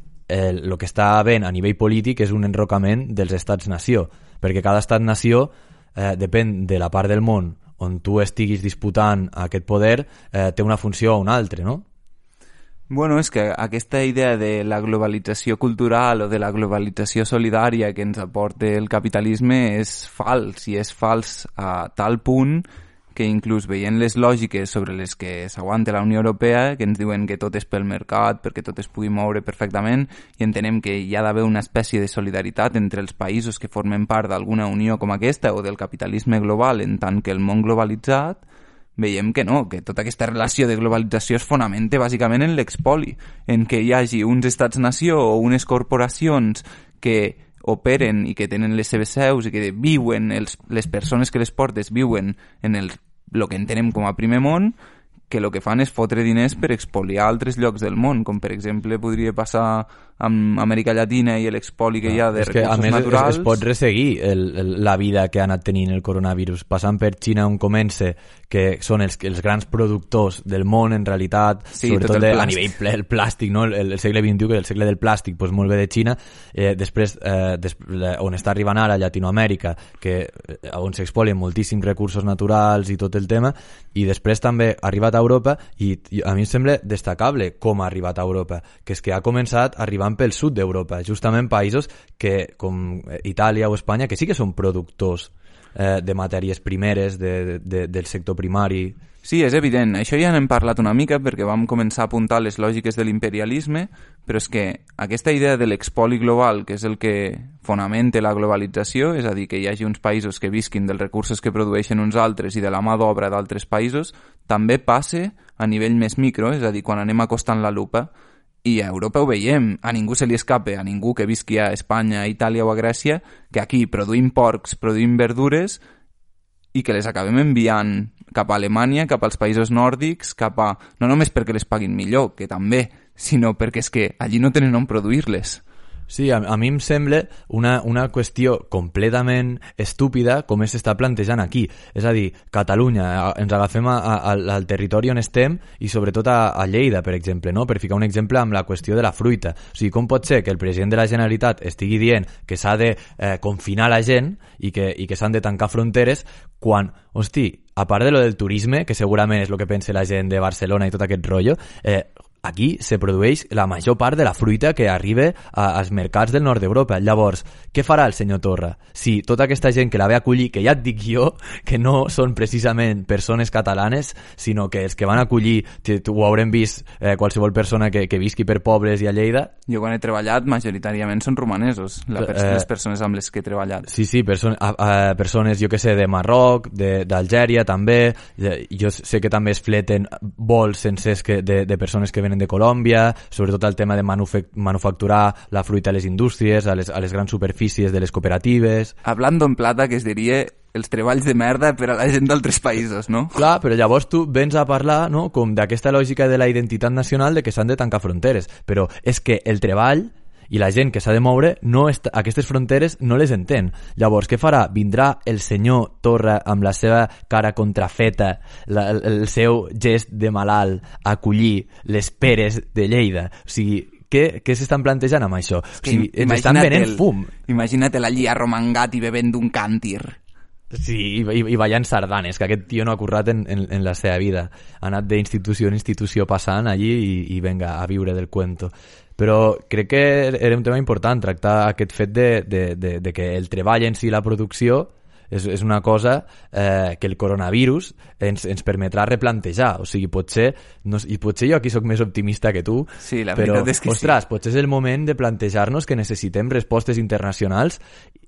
el, el que està havent a nivell polític és un enrocament dels estats-nació, perquè cada estat-nació eh, depèn de la part del món on tu estiguis disputant aquest poder, eh, té una funció o una altra, no? Bueno, és que aquesta idea de la globalització cultural o de la globalització solidària que ens aporta el capitalisme és fals, i és fals a tal punt que inclús veient les lògiques sobre les que s'aguanta la Unió Europea, que ens diuen que tot és pel mercat, perquè tot es pugui moure perfectament, i entenem que hi ha d'haver una espècie de solidaritat entre els països que formen part d'alguna unió com aquesta o del capitalisme global en tant que el món globalitzat, veiem que no, que tota aquesta relació de globalització es fonamenta bàsicament en l'expoli, en què hi hagi uns estats-nació o unes corporacions que operen i que tenen les seves seus i que viuen, els, les persones que les portes viuen en el, el que entenem com a primer món, que el que fan és fotre diners per expoliar altres llocs del món, com per exemple podria passar amb Amèrica Llatina i l'expoli que hi ha de és que, recursos a més, naturals. Es, es pot resseguir el, el, la vida que ha anat tenint el coronavirus, passant per Xina on comença, que són els, els grans productors del món en realitat, sí, sobretot de, a nivell plàstic. el plàstic, no? el, el segle vint-i-u, que és el segle del plàstic, doncs molt bé de Xina, eh, després eh, des, on està arribant ara Llatinoamèrica, que, on s'expolien moltíssims recursos naturals i tot el tema, i després també ha arribat a Europa, i, i a mi em sembla destacable com ha arribat a Europa, que és que ha començat arribant pel sud d'Europa, justament països que, com Itàlia o Espanya, que sí que són productors eh, de matèries primeres, de, de, del sector primari. Sí, és evident. Això ja n'hem parlat una mica perquè vam començar a apuntar les lògiques de l'imperialisme, però és que aquesta idea de l'expoli global, que és el que fonamenta la globalització, és a dir, que hi hagi uns països que visquin dels recursos que produeixen uns altres i de la mà d'obra d'altres països, també passa a nivell més micro, és a dir, quan anem acostant la lupa. I a Europa ho veiem, a ningú se li escapa, a ningú que visqui a Espanya, a Itàlia o a Grècia, que aquí produïm porcs, produïm verdures i que les acabem enviant cap a Alemanya, cap als països nòrdics, cap a... no només perquè les paguin millor, que també, sinó perquè és que allí no tenen on produir-les. Sí, a, a mi em sembla una, una qüestió completament estúpida com s'està plantejant aquí. És a dir, Catalunya, ens agafem a, a, al territori on estem i sobretot a, a Lleida, per exemple, no? Per ficar un exemple amb la qüestió de la fruita. O sigui, com pot ser que el president de la Generalitat estigui dient que s'ha de eh, confinar la gent i que, i que s'han de tancar fronteres quan, hosti, a part de lo del turisme, que segurament és el que pensa la gent de Barcelona i tot aquest rotllo, eh, aquí se produeix la major part de la fruita que arriba a, als mercats del nord d'Europa. Llavors, què farà el senyor Torra? Si tota aquesta gent que la ve acollir, que ja et dic jo, que no són precisament persones catalanes, sinó que els que van acollir, ho haurem vist eh, qualsevol persona que, que visqui per pobles i a Lleida... Jo quan he treballat, majoritàriament són romanesos, la pers eh, les persones amb les que he treballat. Sí, sí, perso a, a, persones, jo que sé, de Marroc, d'Algèria també, jo sé que també es fleten vols sencers que, de, de persones que venen de Colòmbia, sobretot el tema de manufacturar la fruita a les indústries, a les, a les grans superfícies de les cooperatives... Hablando en plata, que es diria els treballs de merda per a la gent d'altres països, no? Clar, però llavors tu vens a parlar, no?, com d'aquesta lògica de la identitat nacional de que s'han de tancar fronteres, però és que el treball i la gent que s'ha de moure, no està, aquestes fronteres no les entén. Llavors, què farà? Vindrà el senyor Torra amb la seva cara contrafeta, la, el, el seu gest de malalt, a acollir les peres de Lleida. O sigui, què, què s'estan plantejant amb això? O sigui, ens estan venent el, fum. Imagina't allí arromangat i bevent d'un càntir. Sí, i, i, i ballant sardanes, que aquest tio no ha currat en, en, en la seva vida. Ha anat d'institució en institució passant allí i, i venga, a viure del cuento. Però crec que era un tema important tractar aquest fet de, de, de, de que el treball en si, la producció, és, és una cosa eh, que el coronavirus ens, ens permetrà replantejar. O sigui, potser, no, i potser jo aquí sóc més optimista que tu, sí, la però, és que ostres, sí. Potser és el moment de plantejar-nos que necessitem respostes internacionals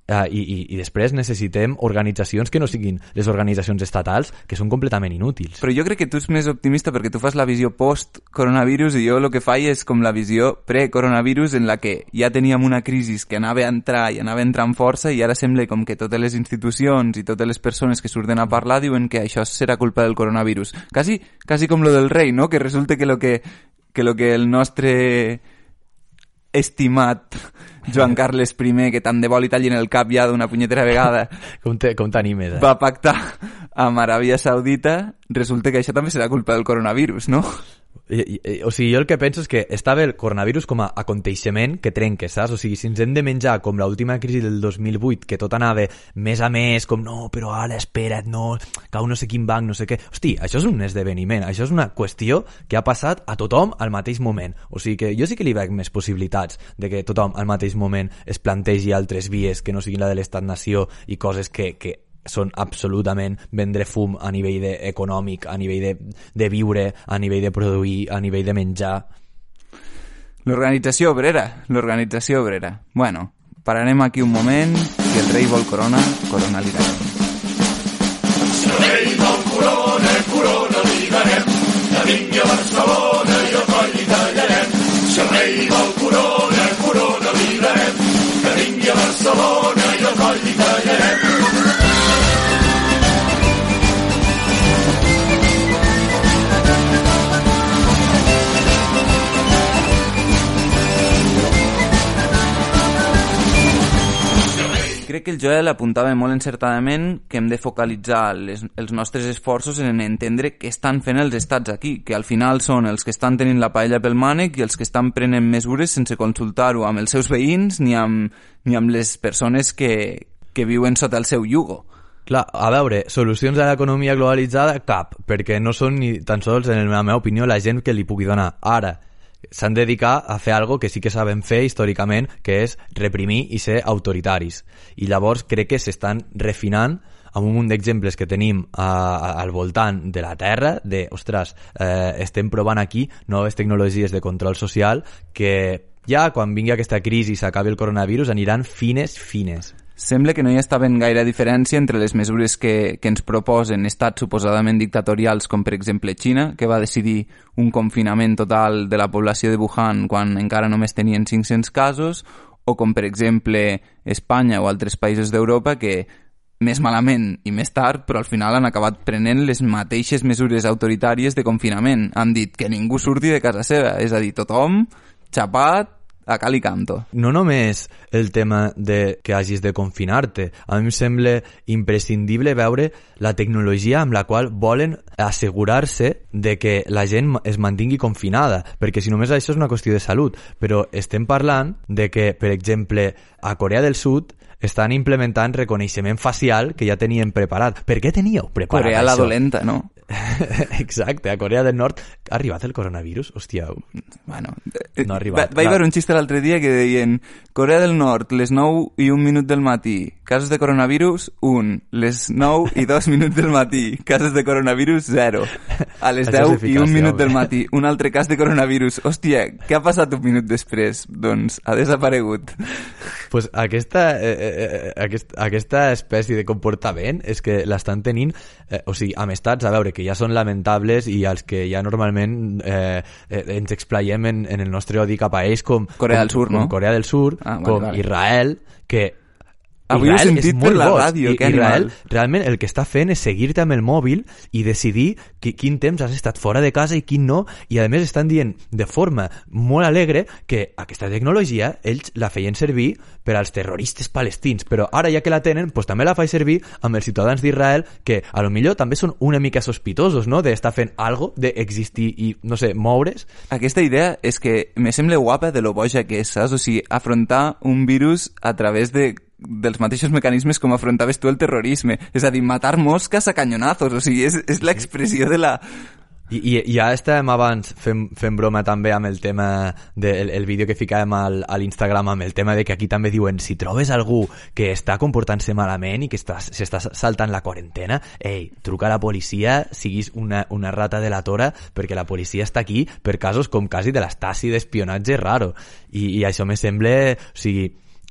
Uh, i, i, i després necessitem organitzacions que no siguin les organitzacions estatals, que són completament inútils. Però jo crec que tu ets més optimista perquè tu fas la visió post-coronavirus i jo el que faig és com la visió pre-coronavirus en la que ja teníem una crisi que anava a entrar i anava a entrar amb força i ara sembla com que totes les institucions i totes les persones que surten a parlar diuen que això serà culpa del coronavirus. Quasi, quasi com lo del rei, no? Que resulta que lo que, que, lo que el nostre estimat Joan Carles I, que tant de bo li tallin el cap ja d'una punyetera vegada, com te, com t'animes, eh? va pactar amb Aràbia Saudita, resulta que això també serà culpa del coronavirus, no? I, i, o sigui, jo el que penso és que està bé el coronavirus com a aconteixement que trenca, saps? O sigui, si ens hem de menjar com l'última crisi del dos mil vuit, que tot anava més a més, com no, però ara espera't, no, cau no sé quin banc, no sé què. Hosti, això és un esdeveniment, això és una qüestió que ha passat a tothom al mateix moment. O sigui que jo sí que li veig més possibilitats de que tothom al mateix moment es plantegi altres vies que no siguin la de l'estat-nació i coses que, que són absolutament vendre fum a nivell de, econòmic, a nivell de, de viure, a nivell de produir, a nivell de menjar. L'organització obrera, l'organització obrera. Bueno, pararem aquí un moment, si el rei vol corona, corona li darem. Si el rei vol corona, corona li darem, que vingui a Barcelona i el coll li tallarem. Si el rei vol corona, corona li darem, que vingui a Barcelona i el coll li tallarem. Crec que el Joel apuntava molt encertadament que hem de focalitzar les, els nostres esforços en entendre què estan fent els estats aquí, que al final són els que estan tenint la paella pel mànec i els que estan prenent mesures sense consultar-ho amb els seus veïns ni amb, ni amb les persones que, que viuen sota el seu yugo. Clar, a veure, solucions a l'economia globalitzada, cap, perquè no són ni tan sols, en la meva opinió, la gent que li pugui donar. Ara, s'han de dedicar a fer algo que sí que saben fer històricament, que és reprimir i ser autoritaris. I llavors crec que s'estan refinant amb un munt d'exemples que tenim a, a, al voltant de la Terra, de, ostres, eh, estem provant aquí noves tecnologies de control social que ja quan vingui aquesta crisi i s'acabi el coronavirus aniran fines, fines. Sembla que no hi està ben gaire diferència entre les mesures que, que ens proposen estats suposadament dictatorials com per exemple Xina, que va decidir un confinament total de la població de Wuhan quan encara només tenien cinc-cents casos, o com per exemple Espanya o altres països d'Europa que més malament i més tard, però al final han acabat prenent les mateixes mesures autoritàries de confinament. Han dit que ningú surti de casa seva, és a dir, tothom xapat a cal i canto. No només el tema de que hagis de confinar-te, a mi em sembla imprescindible veure la tecnologia amb la qual volen assegurar-se de que la gent es mantingui confinada, perquè si només això és una qüestió de salut, però estem parlant de que, per exemple, a Corea del Sud estan implementant reconeixement facial que ja tenien preparat. Per què teníeu preparat Corea això? la dolenta, no? Exacte, a Corea del Nord ha arribat el coronavirus? Hòstia, bueno, no ha arribat. Va, vaig veure un xiste l'altre dia que deien Corea del Nord, les nou i un minut del matí, casos de coronavirus, un. Les nou i dos minuts del matí, casos de coronavirus, zero. A les deu i un minut del matí, un altre cas de coronavirus. Hòstia, què ha passat un minut després? Doncs ha desaparegut. Pues aquesta, eh, eh, aquest, aquesta espècie de comportament és que l'estan tenint, eh, o sigui, amb estats, a veure, que ja són lamentables i als que ja normalment eh, eh, ens explayem en, en el nostre odi cap a ells com Corea com, del Sur, com no? Corea del Sur, ah, vale, com vale. Israel, que avui Israel ho he sentit és per molt la boig. ràdio, I, que Israel animal. realment el que està fent és seguir-te amb el mòbil i decidir qui, quin temps has estat fora de casa i quin no, i a més estan dient de forma molt alegre que aquesta tecnologia ells la feien servir per als terroristes palestins, però ara ja que la tenen pues, també la faig servir amb els ciutadans d'Israel que a lo millor també són una mica sospitosos, no?, d'estar fent algo, d'existir i, no sé, moure's. Aquesta idea és que me sembla guapa de lo boja que és, saps? O sigui, afrontar un virus a través de dels mateixos mecanismes com afrontaves tu el terrorisme, és a dir, matar mosques a canyonazos, o sigui, és, és l'expressió de la... I, i ja estàvem abans fent, fent broma també amb el tema del el vídeo que ficàvem al, a l'Instagram amb el tema de que aquí també diuen si trobes algú que està comportant-se malament i que està, s'està saltant la quarantena, ei, truca a la policia, siguis una, una rata de la tora, perquè la policia està aquí per casos com quasi de l'estasi d'espionatge raro, i, i això me sembla, o sigui,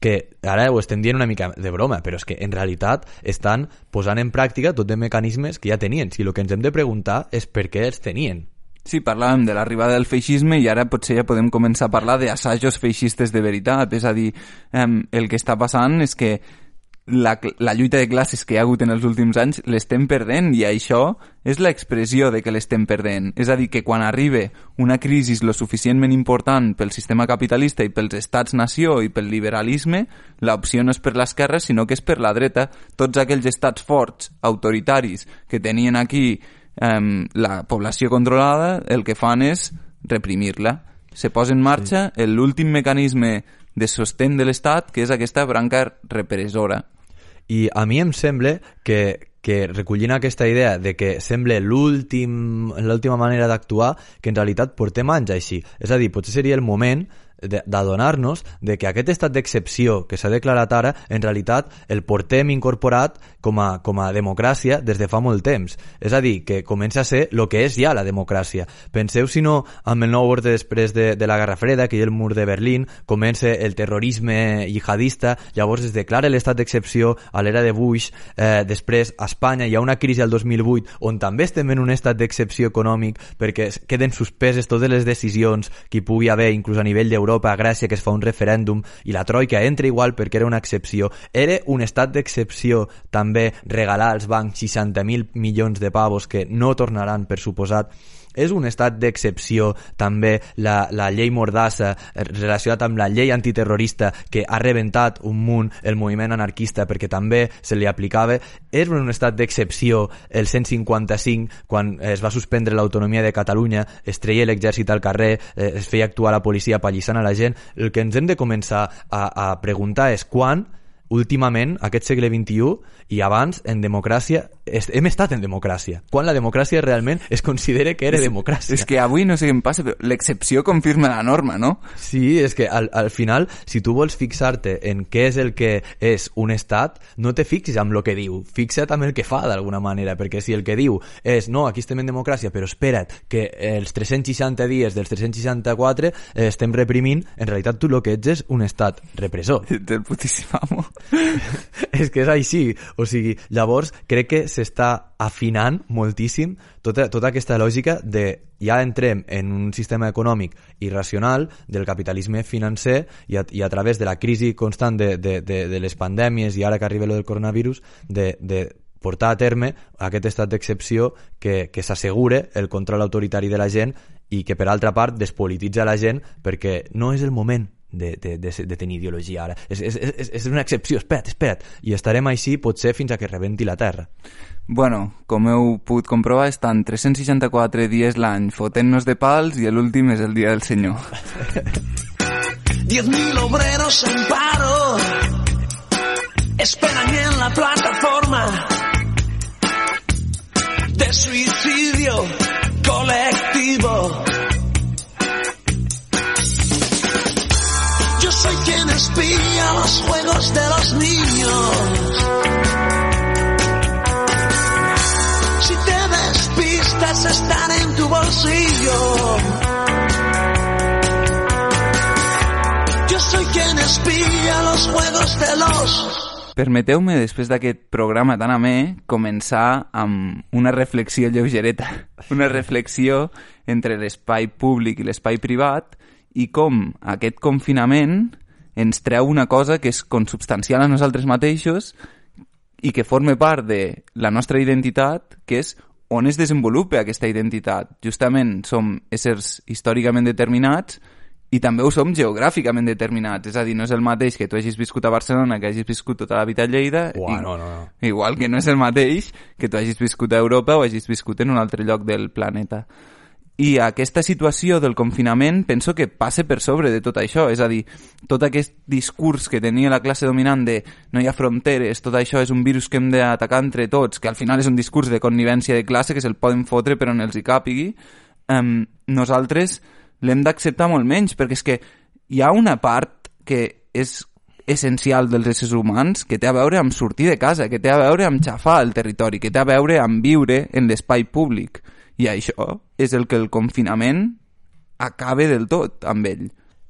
que ara ho estem dient una mica de broma, però és que en realitat estan posant en pràctica tots els mecanismes que ja tenien. Si el que ens hem de preguntar és per què els tenien. Sí, parlàvem de l'arribada del feixisme i ara potser ja podem començar a parlar d'assajos feixistes de veritat. És a dir, eh, el que està passant és que la, la lluita de classes que hi ha hagut en els últims anys l'estem perdent, i això és l'expressió de que l'estem perdent. És a dir, que quan arriba una crisi lo suficientment important pel sistema capitalista i pels estats-nació i pel liberalisme, l'opció no és per l'esquerra sinó que és per la dreta. Tots aquells estats forts, autoritaris, que tenien aquí eh, la població controlada, el que fan és reprimir-la. Se posa en marxa sí. l'últim mecanisme de sostén de l'Estat, que és aquesta branca repressora. I a mi em sembla que, que recollint aquesta idea de que sembla l'últim, l'última manera d'actuar, que en realitat portem anys així. És a dir, potser seria el moment d'adonar-nos de que aquest estat d'excepció que s'ha declarat ara, en realitat el portem incorporat com a, com a democràcia des de fa molt temps. És a dir, que comença a ser el que és ja la democràcia. Penseu, si no, amb el nou ordre després de, de la Guerra Freda, que hi ha el mur de Berlín, comença el terrorisme jihadista, llavors es declara l'estat d'excepció a l'era de Bush, eh, després a Espanya hi ha una crisi al dos mil vuit on també estem en un estat d'excepció econòmic perquè queden suspeses totes les decisions que hi pugui haver, inclús a nivell d'Europa, a Grècia, que es fa un referèndum i la troika entra igual perquè era una excepció. Era un estat d'excepció també regalar als bancs seixanta mil milions de pavos que no tornaran, per suposat. És un estat d'excepció també la, la llei Mordassa relacionat amb la llei antiterrorista que ha rebentat un munt el moviment anarquista perquè també se li aplicava. És un estat d'excepció el cent cinquanta-cinc quan es va suspendre l'autonomia de Catalunya, es treia l'exèrcit al carrer, eh, es feia actuar la policia pallissant a la gent. El que ens hem de començar a, a preguntar és quan últimament, aquest segle vint-i-u i abans, en democràcia, hem estat en democràcia. Quan la democràcia realment es considera que era és, democràcia. És que avui no sé què em passa, però l'excepció confirma la norma, no? Sí, és que al, al final, si tu vols fixar-te en què és el que és un estat, no te fixis amb el que diu, fixa't amb el que fa d'alguna manera, perquè si el que diu és, no, aquí estem en democràcia, però espera't, que els tres-cents seixanta dies dels tres-cents seixanta-quatre eh, estem reprimint, en realitat tu el que ets és un estat repressor. Del putíssim amo. És que és així, o sigui, llavors crec que s'està afinant moltíssim tota, tota aquesta lògica de ja entrem en un sistema econòmic irracional del capitalisme financer i a, i a través de la crisi constant de, de, de, de les pandèmies i ara que arriba lo del coronavirus de, de portar a terme aquest estat d'excepció que, que s'assegure el control autoritari de la gent i que per altra part despolititza la gent perquè no és el moment de, de, de, de tenir ideologia ara. És, és, és, és una excepció, espera't, espera't. I estarem així potser fins a que rebenti la Terra. Bueno, com heu pogut comprovar, estan tres-cents seixanta-quatre dies l'any fotent-nos de pals i l'últim és el dia del Senyor. Diez mil obreros en paro esperan en la plataforma de suicidio colectivo. Yo soy quien espía los juegos de los niños. Si te despistas estaré en tu bolsillo. Yo soy quien espía los juegos de los... Permeteu-me, després d'aquest programa tan amè, començar amb una reflexió lleugereta. Una reflexió entre l'espai públic i l'espai privat i com aquest confinament ens treu una cosa que és consubstancial a nosaltres mateixos i que forma part de la nostra identitat, que és on es desenvolupa aquesta identitat. Justament som éssers històricament determinats i també ho som geogràficament determinats. És a dir, no és el mateix que tu hagis viscut a Barcelona que hagis viscut tota la vida a Lleida. Uà, i, no, no, no. Igual que no és el mateix que tu hagis viscut a Europa o hagis viscut en un altre lloc del planeta. I aquesta situació del confinament penso que passa per sobre de tot això. És a dir, tot aquest discurs que tenia la classe dominant de no hi ha fronteres, tot això és un virus que hem d'atacar entre tots, que al final és un discurs de connivència de classe que se'l poden fotre per on els hi càpigui, um, nosaltres l'hem d'acceptar molt menys, perquè és que hi ha una part que és essencial dels éssers humans que té a veure amb sortir de casa, que té a veure amb xafar el territori, que té a veure amb viure en l'espai públic. I això és el que el confinament acabe del tot amb ell.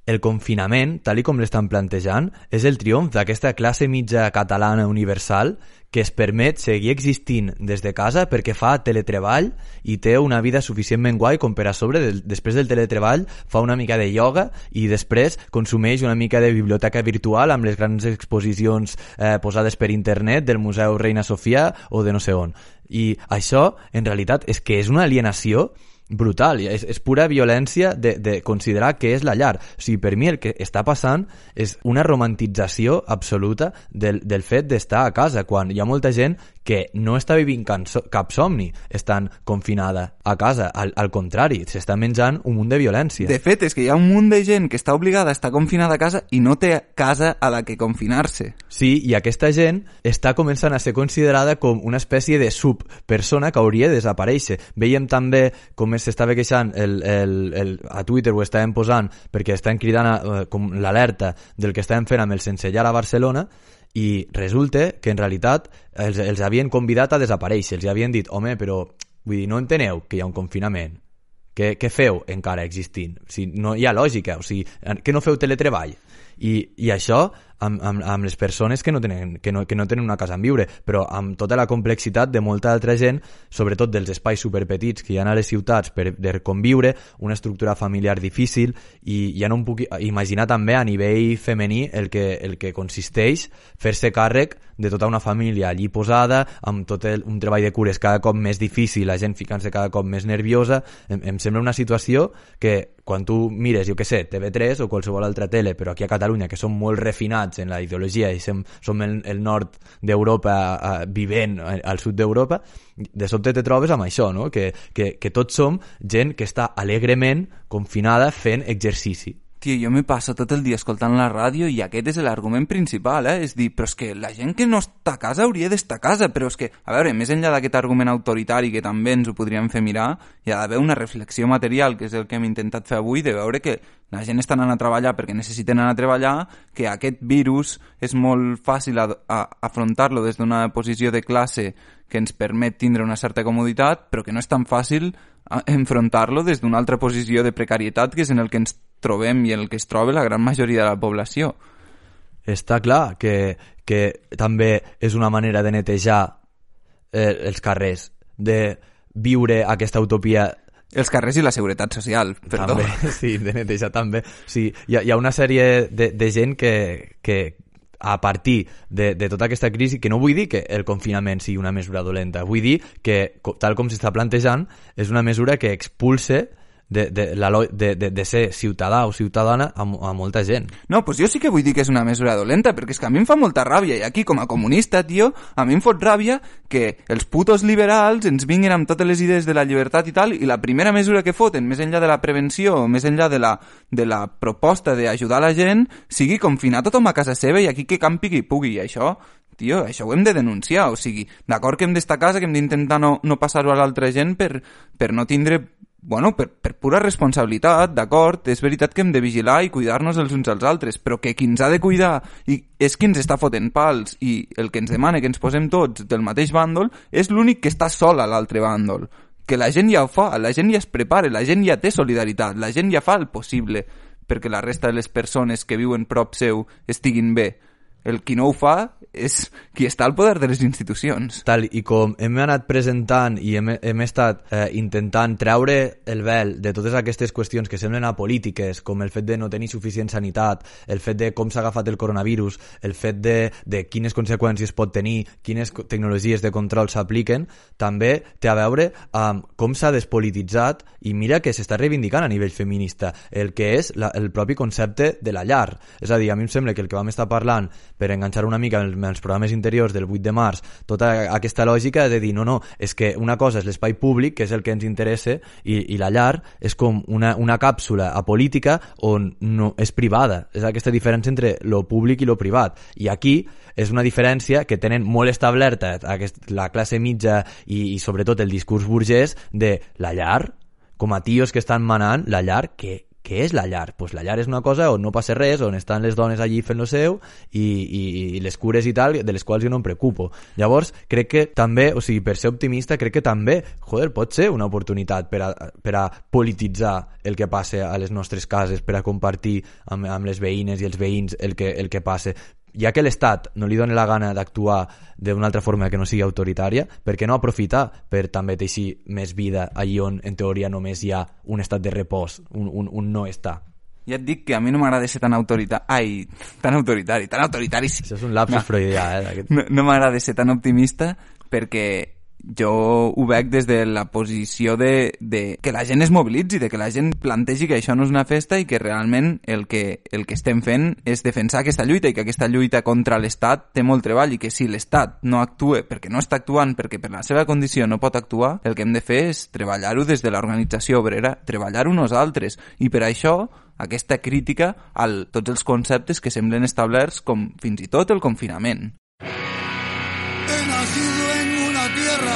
el confinament, tal i com l'estan plantejant, és el triomf d'aquesta classe mitja catalana universal que es permet seguir existint des de casa perquè fa teletreball i té una vida suficientment guai com per a sobre, del, després del teletreball, fa una mica de ioga i després consumeix una mica de biblioteca virtual amb les grans exposicions eh, posades per internet del Museu Reina Sofia o de no sé on. I això, en realitat, és que és una alienació brutal, és, és pura violència de, de considerar que és la llar. O sigui, per mi el que està passant és una romantització absoluta del, del fet d'estar a casa, quan hi ha molta gent que no està vivint cap somni, estan confinada a casa, al, al contrari, s'està menjant un munt de violència. De fet, és que hi ha un munt de gent que està obligada a estar confinada a casa i no té casa a la que confinar-se. Sí, i aquesta gent està començant a ser considerada com una espècie de subpersona que hauria de desaparèixer. Veiem també com s'estava queixant el, el, el, a Twitter, ho estàvem posant perquè estan cridant a, com l'alerta del que estàvem fent amb el Sense Llar a Barcelona, i resulta que en realitat els, els havien convidat a desaparèixer, els havien dit, home, però vull dir, no enteneu que hi ha un confinament, què, què feu encara existint? O sigui, no hi ha lògica, o sigui, que no feu teletreball? I, i això amb, amb, amb les persones que no, tenen, que, no, que no tenen una casa on viure, però amb tota la complexitat de molta altra gent, sobretot dels espais superpetits que hi ha a les ciutats per, per conviure, una estructura familiar difícil, i ja no em puc imaginar també a nivell femení el que, el que consisteix fer-se càrrec de tota una família allí posada, amb tot el, un treball de cures cada cop més difícil, la gent ficant-se cada cop més nerviosa. Em, em sembla una situació que quan tu mires, jo què sé, T V tres o qualsevol altra tele, però aquí a Catalunya, que som molt refinats en la ideologia i som, som el, el nord d'Europa eh, vivent al sud d'Europa, de sobte te trobes amb això, no? que, que, que tots som gent que està alegrement confinada fent exercici. Tio, jo me passo tot el dia escoltant la ràdio i aquest és l'argument principal, eh? És dir, però és que la gent que no està a casa hauria d'estar a casa, però és que, a veure, més enllà d'aquest argument autoritari que també ens ho podríem fer mirar, hi ha d'haver una reflexió material, que és el que hem intentat fer avui, de veure que la gent està anant a treballar perquè necessiten anar a treballar, que aquest virus és molt fàcil a, a afrontar-lo des d'una posició de classe que ens permet tindre una certa comoditat, però que no és tan fàcil enfrontar-lo des d'una altra posició de precarietat, que és en el que ens trobem i en el que es troba la gran majoria de la població. Està clar que, que també és una manera de netejar eh, els carrers, de viure aquesta utopia. Els carrers i la seguretat social, perdó. També, sí, de netejar també. Sí, hi, ha, hi ha una sèrie de, de gent que, que a partir de, de tota aquesta crisi, que no vull dir que el confinament sigui una mesura dolenta, vull dir que, tal com s'està plantejant, és una mesura que expulse de, de, la, de, de, de ser ciutadà o ciutadana a, a molta gent. No, doncs jo sí que vull dir que és una mesura dolenta, perquè és que a mi em fa molta ràbia, i aquí, com a comunista, tio, a mi em fot ràbia que els putos liberals ens vinguin amb totes les idees de la llibertat i tal, i la primera mesura que foten, més enllà de la prevenció, més enllà de la, de la proposta d'ajudar la gent, sigui confinar tothom a casa seva i aquí que campi qui pugui, i això... Tio, això ho hem de denunciar, o sigui, d'acord que hem d'estar a casa, que hem d'intentar no, no passar-ho a l'altra gent per, per no tindre, bueno, per, per pura responsabilitat, d'acord, és veritat que hem de vigilar i cuidar-nos els uns als altres, però que qui ens ha de cuidar i és qui ens està fotent pals i el que ens demana que ens posem tots del mateix bàndol és l'únic que està sol a l'altre bàndol, que la gent ja ho fa, la gent ja es prepara, la gent ja té solidaritat, la gent ja fa el possible perquè la resta de les persones que viuen prop seu estiguin bé. El qui no ho fa és qui està al poder de les institucions. Tal i com hem anat presentant i hem, hem estat eh, intentant treure el vel de totes aquestes qüestions que semblen apolítiques, com el fet de no tenir suficient sanitat, el fet de com s'ha agafat el coronavirus, el fet de, de quines conseqüències pot tenir, quines tecnologies de control s'apliquen, també té a veure amb com s'ha despolititzat, i mira que s'està reivindicant a nivell feminista el que és la, el propi concepte de la llar. És a dir, a mi em sembla que el que vam estar parlant per enganxar una mica en els programes interiors del vuit de març, tota aquesta lògica de dir, no, no, és que una cosa és l'espai públic, que és el que ens interessa, i, i la llar és com una, una càpsula apolítica on no és privada. És aquesta diferència entre lo públic i lo privat. I aquí és una diferència que tenen molt establerta aquest, la classe mitja i, i sobretot el discurs burgès de la llar, com a tios que estan manant la llar, que que què és la llar? Pues la llar és una cosa on no passa res, on estan les dones allí fent lo seu i, i, i les cures i tal, de les quals jo no em preocupo. Llavors, crec que també, o sigui, per ser optimista, crec que també, joder, pot ser una oportunitat per a, per a polititzar el que passa a les nostres cases, per a compartir amb, amb les veïnes i els veïns el que, el que passa. Ja que l'Estat no li dona la gana d'actuar d'una altra forma que no sigui autoritària, per què no aprofitar per també teixir més vida allí on en teoria només hi ha un estat de repòs, un, un, un no estar? Ja et dic que a mi no m'agrada ser tan autoritari, ai, tan autoritari, tan autoritari sí. Això és un lapsus no. freudià, eh? Aquest... No, no m'agrada ser tan optimista perquè jo ho veig des de la posició de, de que la gent es mobilitzi, de que la gent plantegi que això no és una festa i que realment el que, el que estem fent és defensar aquesta lluita i que aquesta lluita contra l'Estat té molt treball i que si l'Estat no actua perquè no està actuant, perquè per la seva condició no pot actuar, el que hem de fer és treballar-ho des de l'organització obrera, treballar-ho nosaltres i per això aquesta crítica a tots els conceptes que semblen establerts com fins i tot el confinament. He nacido en una tierra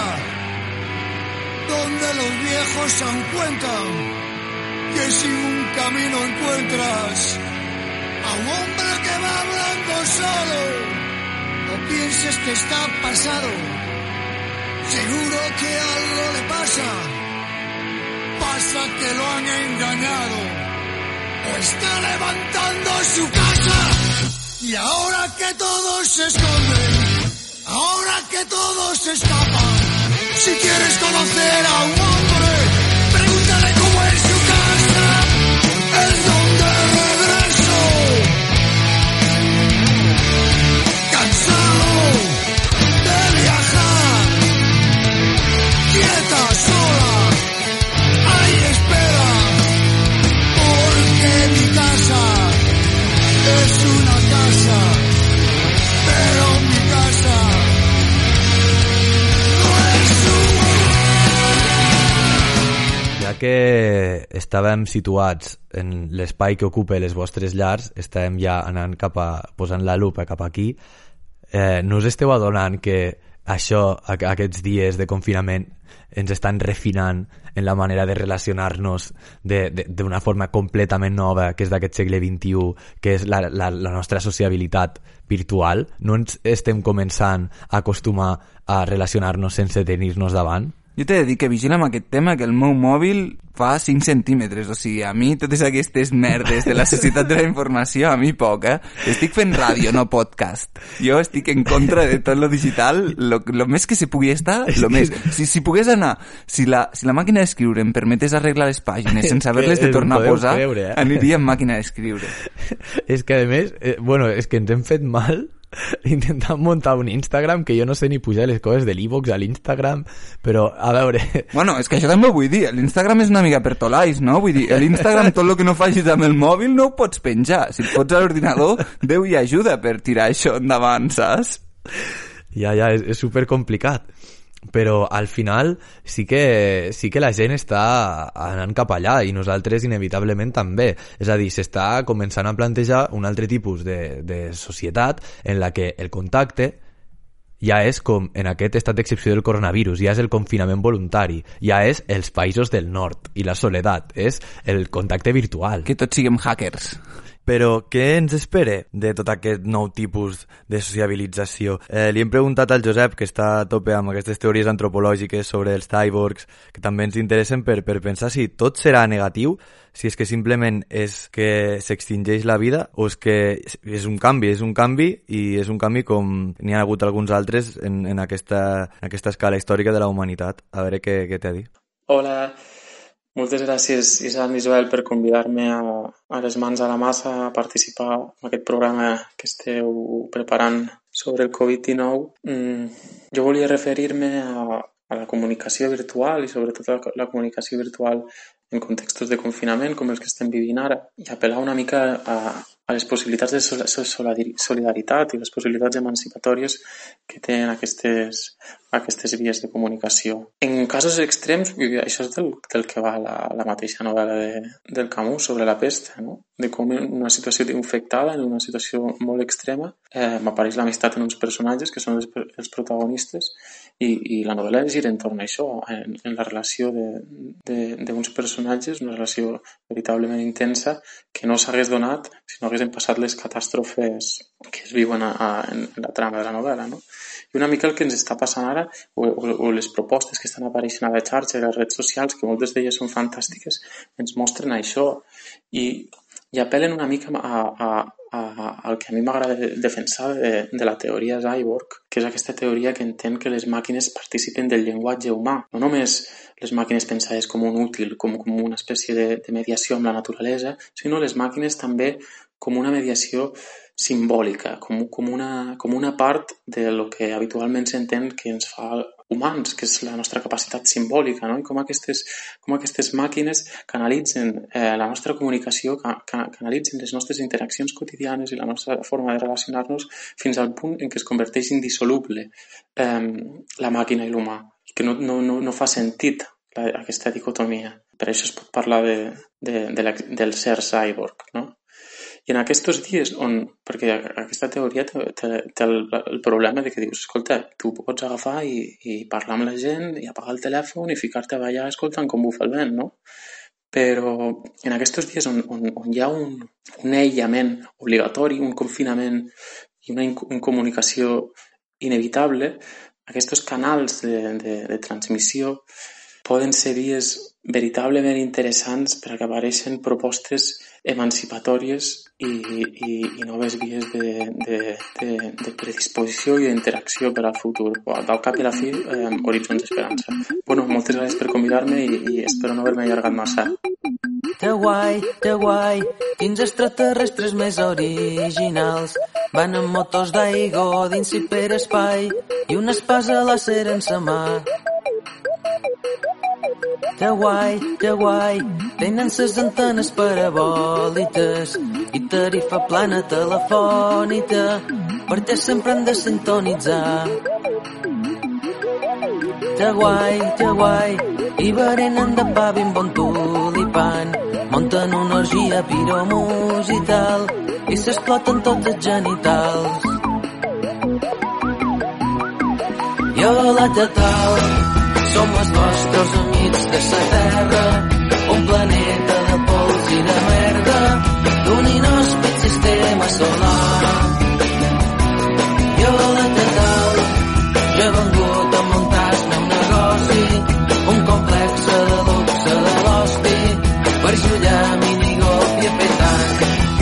donde los viejos aún cuentan que si un camino encuentras a un hombre que va hablando solo, no pienses que está pasado, seguro que algo le pasa, pasa que lo han engañado o está levantando su casa y ahora que todos se esconden, ahora que todos se escapan, si quieres conocer a un hombre, pregúntale cómo es su casa, es donde regreso. Cansado de viajar, quieta, sola, ahí espera, porque mi casa es una casa, pero mi casa Ja que estàvem situats en l'espai que ocupa les vostres llars, estàvem ja anant cap a, posant la lupa cap aquí, eh, no us esteu adonant que això, aquests dies de confinament, ens estan refinant en la manera de relacionar-nos d'una forma completament nova, que és d'aquest segle vint-i-u, que és la, la, la nostra sociabilitat virtual? No ens estem començant a acostumar a relacionar-nos sense tenir-nos davant? Jo t'he de dir que vigila amb aquest tema que el meu mòbil fa cinc centímetres, o sigui, a mi totes aquestes merdes de la societat de la informació, a mi poc, eh? Estic fent ràdio, no podcast. Jo estic en contra de tot lo digital, lo, lo més que se pugui estar, lo més. Si, si pogués anar, si la, si la màquina d'escriure em permetés arreglar les pàgines sense haver-les de tornar a posar, creure, eh? Aniria amb màquina d'escriure. És que, a més, eh, bueno, és que ens hem fet mal intentant muntar un Instagram que jo no sé ni pujar les coses de l'e-box a l'Instagram, però a veure... Bueno, és que això també ho vull dir, l'Instagram és una mica per tolais, no? Vull dir, l'Instagram tot el que no facis amb el mòbil no ho pots penjar, si et fots a l'ordinador Déu hi ajuda per tirar això endavant, saps? Ja, ja, és, és supercomplicat, però al final sí que, sí que la gent està anant cap allà i nosaltres inevitablement també. És a dir, s'està començant a plantejar un altre tipus de, de societat en la que el contacte ja és com en aquest estat d'excepció del coronavirus, ja és el confinament voluntari, ja és els països del nord i la soledat, és el contacte virtual. Que tots siguem hackers. Però què ens espera de tot aquest nou tipus de sociabilització? Eh, li hem preguntat al Josep, que està a tope amb aquestes teories antropològiques sobre els cyborgs, que també ens interessen per, per pensar si tot serà negatiu, si és que simplement és que s'extingeix la vida o és que és un canvi, és un canvi i és un canvi com n'hi ha hagut alguns altres en, en, aquesta, en aquesta escala històrica de la humanitat. A veure què, què t'ha dit. Hola. Moltes gràcies, Isaac i Joel, per convidar-me a, a les mans a la massa a participar en aquest programa que esteu preparant sobre el covid dinou. Mm, jo volia referir-me a, a la comunicació virtual i sobretot a la, la comunicació virtual en contextos de confinament com els que estem vivint ara i apel·lar una mica a, a les possibilitats de solidaritat i les possibilitats emancipatòries que tenen aquestes, aquestes vies de comunicació. En casos extrems, això és del, del que va la, la mateixa novel·la de, del Camus sobre la pesta, no? de com en una situació infectada, en una situació molt extrema, eh, m'apareix l'amistat en uns personatges que són els, els protagonistes i, i la novel·la gira entorn a això, en, en la relació d'uns personatges, una relació veritablement intensa que no s'hagués donat si no haguessin passat les catàstrofes que es viuen a, a, en, en la trama de la novel·la, no? I una mica el que ens està passant ara, o, o, o les propostes que estan apareixent a la xarxa i a les redes socials, que moltes d'elles són fantàstiques, ens mostren això i i apel·len una mica a, a, a, al que a mi m'agrada defensar de, de la teoria cyborg, que és aquesta teoria que entén que les màquines participen del llenguatge humà. No només les màquines pensades com un útil, com, com una espècie de, de mediació amb la naturalesa, sinó les màquines també com una mediació simbòlica, com, com, una, com una part de lo que habitualment s'entén que ens fa humans, que és la nostra capacitat simbòlica, no? I com aquestes, com aquestes màquines canalitzen eh, la nostra comunicació, ca, canalitzen les nostres interaccions quotidianes i la nostra forma de relacionar-nos fins al punt en què es converteix indissoluble eh, la màquina i l'humà, que no, no, no, no fa sentit la, aquesta dicotomia. Per això es pot parlar de, de, de la, del ser cyborg, no? I en aquests dies on, perquè aquesta teoria té, té, té el, el problema de que dius, escolta, tu pots agafar i, i parlar amb la gent i apagar el telèfon i ficar-te a ballar escoltant com bufa el vent, no? Però en aquests dies on, on, on hi ha un, un aïllament obligatori, un confinament i una incomunicació inevitable, aquests canals de, de, de transmissió poden ser vies veritablement interessants perquè apareixen propostes emancipatòries i, i, i noves vies de, de, de, de predisposició i d'interacció per al futur. Al cap i a la fi, eh, horitzons d'esperança. Bueno, moltes gràcies per convidar-me i, i espero no haver-me allargat massa. Que guai, que guai, quins extraterrestres més originals. Van amb motors d'aigua dins hiperespai i una espasa làser en sa mà. Que guai, que guai, tenen ses antenes parabòlites i tarifa plana telefònica perquè sempre han de sintonitzar. Que guai, que guai, i berenen de pa ben bon tulipan, munten una orgia piromusical i s'exploten tots els genitals. I hola, què tal? Som els vostres amics de la Terra, un planeta de pols i de merda, d'un inhòspit sistema solar. I hola, què tal? Jo he vengut a muntar-me un negoci, un complex de luxe de l'hosti, per jugar a minigolf i a petanc.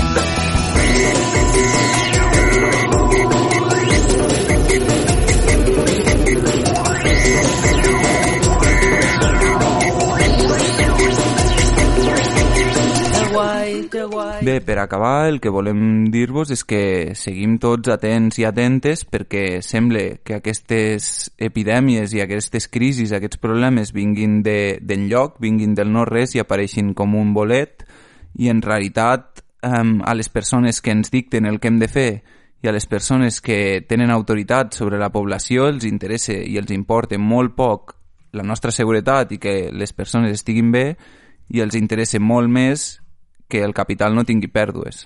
Bé, per acabar, el que volem dir-vos és que seguim tots atents i atentes perquè sembla que aquestes epidèmies i aquestes crisis, aquests problemes vinguin d'enlloc, vinguin del no-res i apareixin com un bolet i en realitat um, a les persones que ens dicten el que hem de fer i a les persones que tenen autoritat sobre la població els interessa i els importa molt poc la nostra seguretat i que les persones estiguin bé i els interessa molt més que el capital no tingui pèrdues.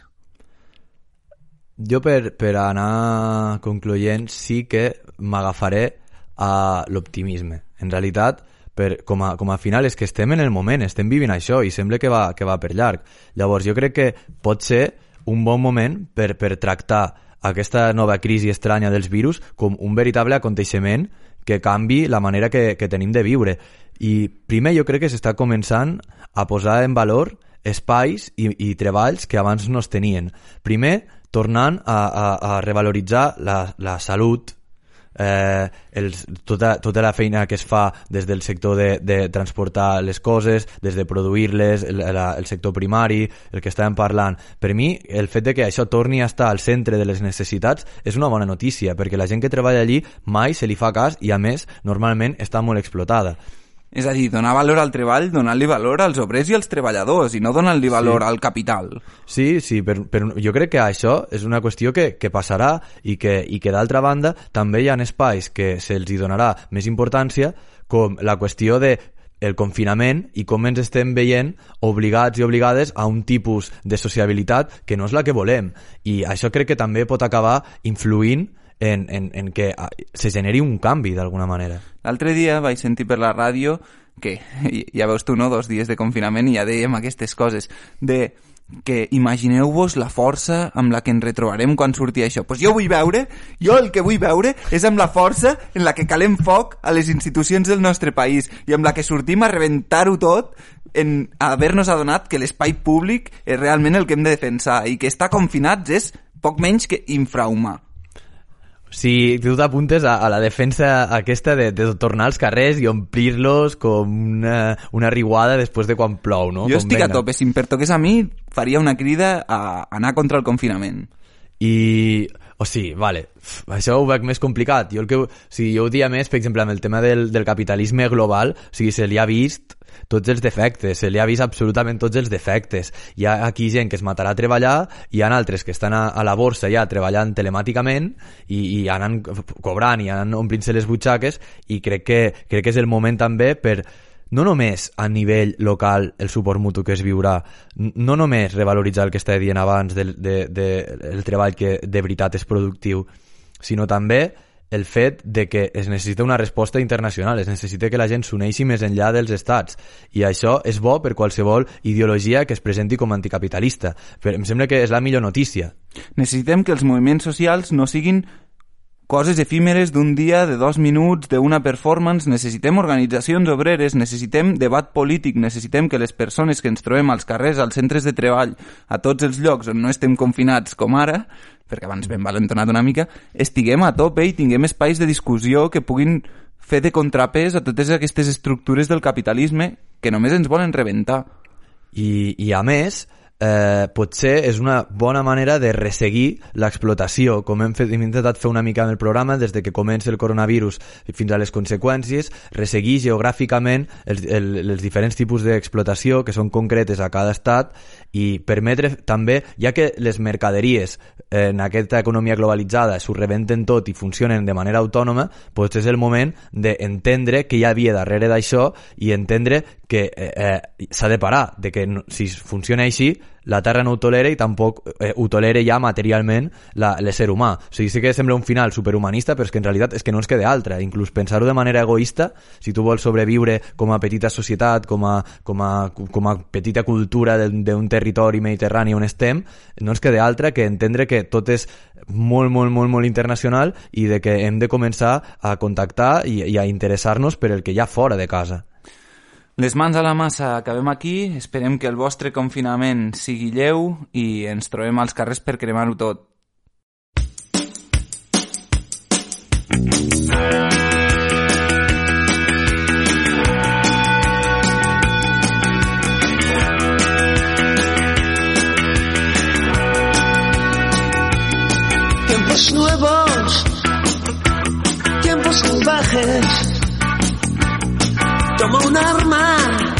Jo per, per anar concloent sí que m'agafaré a l'optimisme. En realitat, per, com, a, com a final és que estem en el moment, estem vivint això i sembla que va, que va per llarg. Llavors jo crec que pot ser un bon moment per, per tractar aquesta nova crisi estranya dels virus com un veritable aconteixement que canvi la manera que, que tenim de viure. I primer jo crec que s'està començant a posar en valor espais i, i treballs que abans no es tenien. Primer, tornant a, a, a revaloritzar la, la salut, eh, els, tota, tota la feina que es fa des del sector de, de transportar les coses, des de produir-les, el, la, el sector primari, el que estàvem parlant. Per mi, el fet de que això torni a estar al centre de les necessitats és una bona notícia, perquè la gent que treballa allí mai se li fa cas i, a més, normalment està molt explotada. És a dir, donar valor al treball, donar-li valor als obrers i als treballadors i no donar-li valor sí. al capital. Sí, sí, però, però jo crec que això és una qüestió que, que passarà i que, i que d'altra banda també hi ha espais que se'ls hi donarà més importància, com la qüestió de el confinament i com ens estem veient obligats i obligades a un tipus de sociabilitat que no és la que volem. I això crec que també pot acabar influint en, en, en que se generi un canvi d'alguna manera. L'altre dia vaig sentir per la ràdio que, ja veus tu, no?, dos dies de confinament i ja dèiem aquestes coses, de que imagineu-vos la força amb la que ens retrobarem quan surti això. Pues jo vull veure, jo el que vull veure és amb la força en la que calem foc a les institucions del nostre país i amb la que sortim a rebentar-ho tot en haver-nos adonat que l'espai públic és realment el que hem de defensar i que estar confinats és poc menys que infrahumà. Si tu t'apuntes a, a la defensa aquesta de, de tornar als carrers i omplir-los com una, una riuada després de quan plou, no? Jo com estic venga. a tope, si em pertoqués a mi faria una crida a anar contra el confinament. I, o sigui, vale, això ho veig més complicat. Jo, el que, o sigui, jo ho dia més, per exemple, amb el tema del, del capitalisme global, o sigui, se li ha vist tots els defectes, se li ha vist absolutament tots els defectes. Hi ha aquí gent que es matarà a treballar, hi ha altres que estan a, a la borsa ja treballant telemàticament i, i anen cobrant i anen omplint-se les butxaques, i crec que, crec que és el moment també per no només a nivell local el suport mutu que es viurà, no només revaloritzar el que estava dient abans del de, de, el treball que de veritat és productiu, sinó també el fet de que es necessita una resposta internacional, es necessita que la gent s'uneixi més enllà dels estats, i això és bo per qualsevol ideologia que es presenti com anticapitalista. Però em sembla que és la millor notícia. Necessitem que els moviments socials no siguin coses efímeres d'un dia, de dos minuts, d'una performance. Necessitem organitzacions obreres, necessitem debat polític, necessitem que les persones que ens trobem als carrers, als centres de treball, a tots els llocs on no estem confinats com ara, perquè abans m'hem valentonat una mica, estiguem a tope i tinguem espais de discussió que puguin fer de contrapès a totes aquestes estructures del capitalisme que només ens volen rebentar. I, i a més, eh, potser és una bona manera de resseguir l'explotació, com hem, fet, hem intentat fer una mica en el programa des de que comença el coronavirus fins a les conseqüències, resseguir geogràficament els, el, els diferents tipus d'explotació que són concretes a cada estat, i permetre també, ja que les mercaderies eh, en aquesta economia globalitzada s'ho rebenten tot i funcionen de manera autònoma, doncs és el moment d'entendre què hi havia darrere d'això i entendre que eh, eh, s'ha de parar, de que no, si funciona així la Terra no ho tolera i tampoc eh, ho tolera ja materialment l'ésser humà. O sigui, sí que sembla un final superhumanista, però és que en realitat és que no ens queda altra. Inclús pensar-ho de manera egoista, si tu vols sobreviure com a petita societat, com a, com a, com a petita cultura d'un territori mediterrani on estem, no ens queda altra que entendre que tot és molt, molt, molt, molt internacional i de que hem de començar a contactar i, i a interessar-nos per el que hi ha fora de casa. Les mans a la massa, acabem aquí. Esperem que el vostre confinament sigui lleu i ens trobem als carrers per cremar-ho tot. Tiempos nuevos, tiempos salvajes. Toma un arma,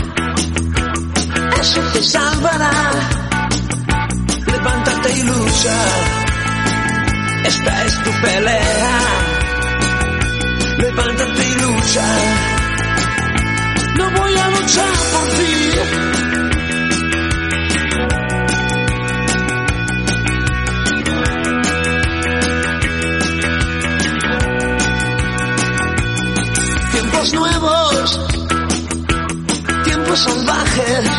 eso te salvará. Levántate y lucha, esta es tu pelea. Levántate y lucha, no voy a luchar por ti. Tiempos nuevos, tiempos salvajes,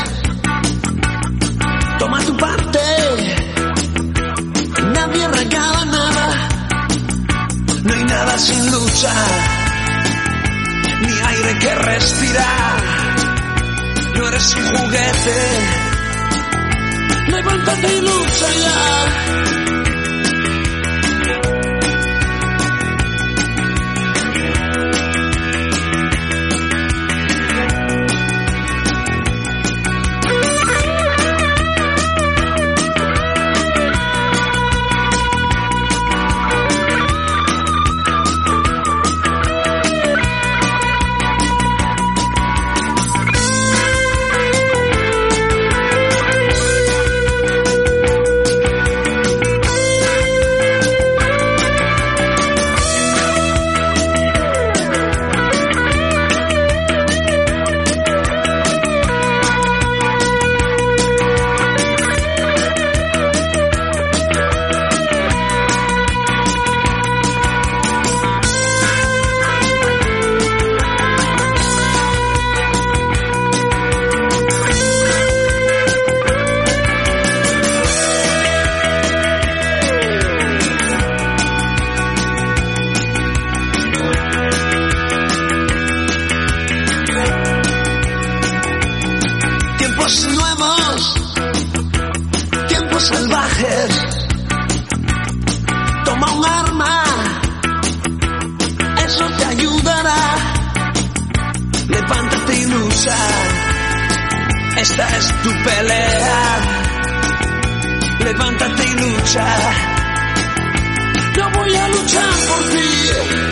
toma tu parte, nadie regala nada, no hay nada sin lucha, ni aire que respirar, no eres un juguete, levántate y lucha ya. unos salvajes. Toma un arma, eso te ayudará. Levántate y lucha, esta es tu pelea. Levántate y lucha, yo voy a luchar por ti.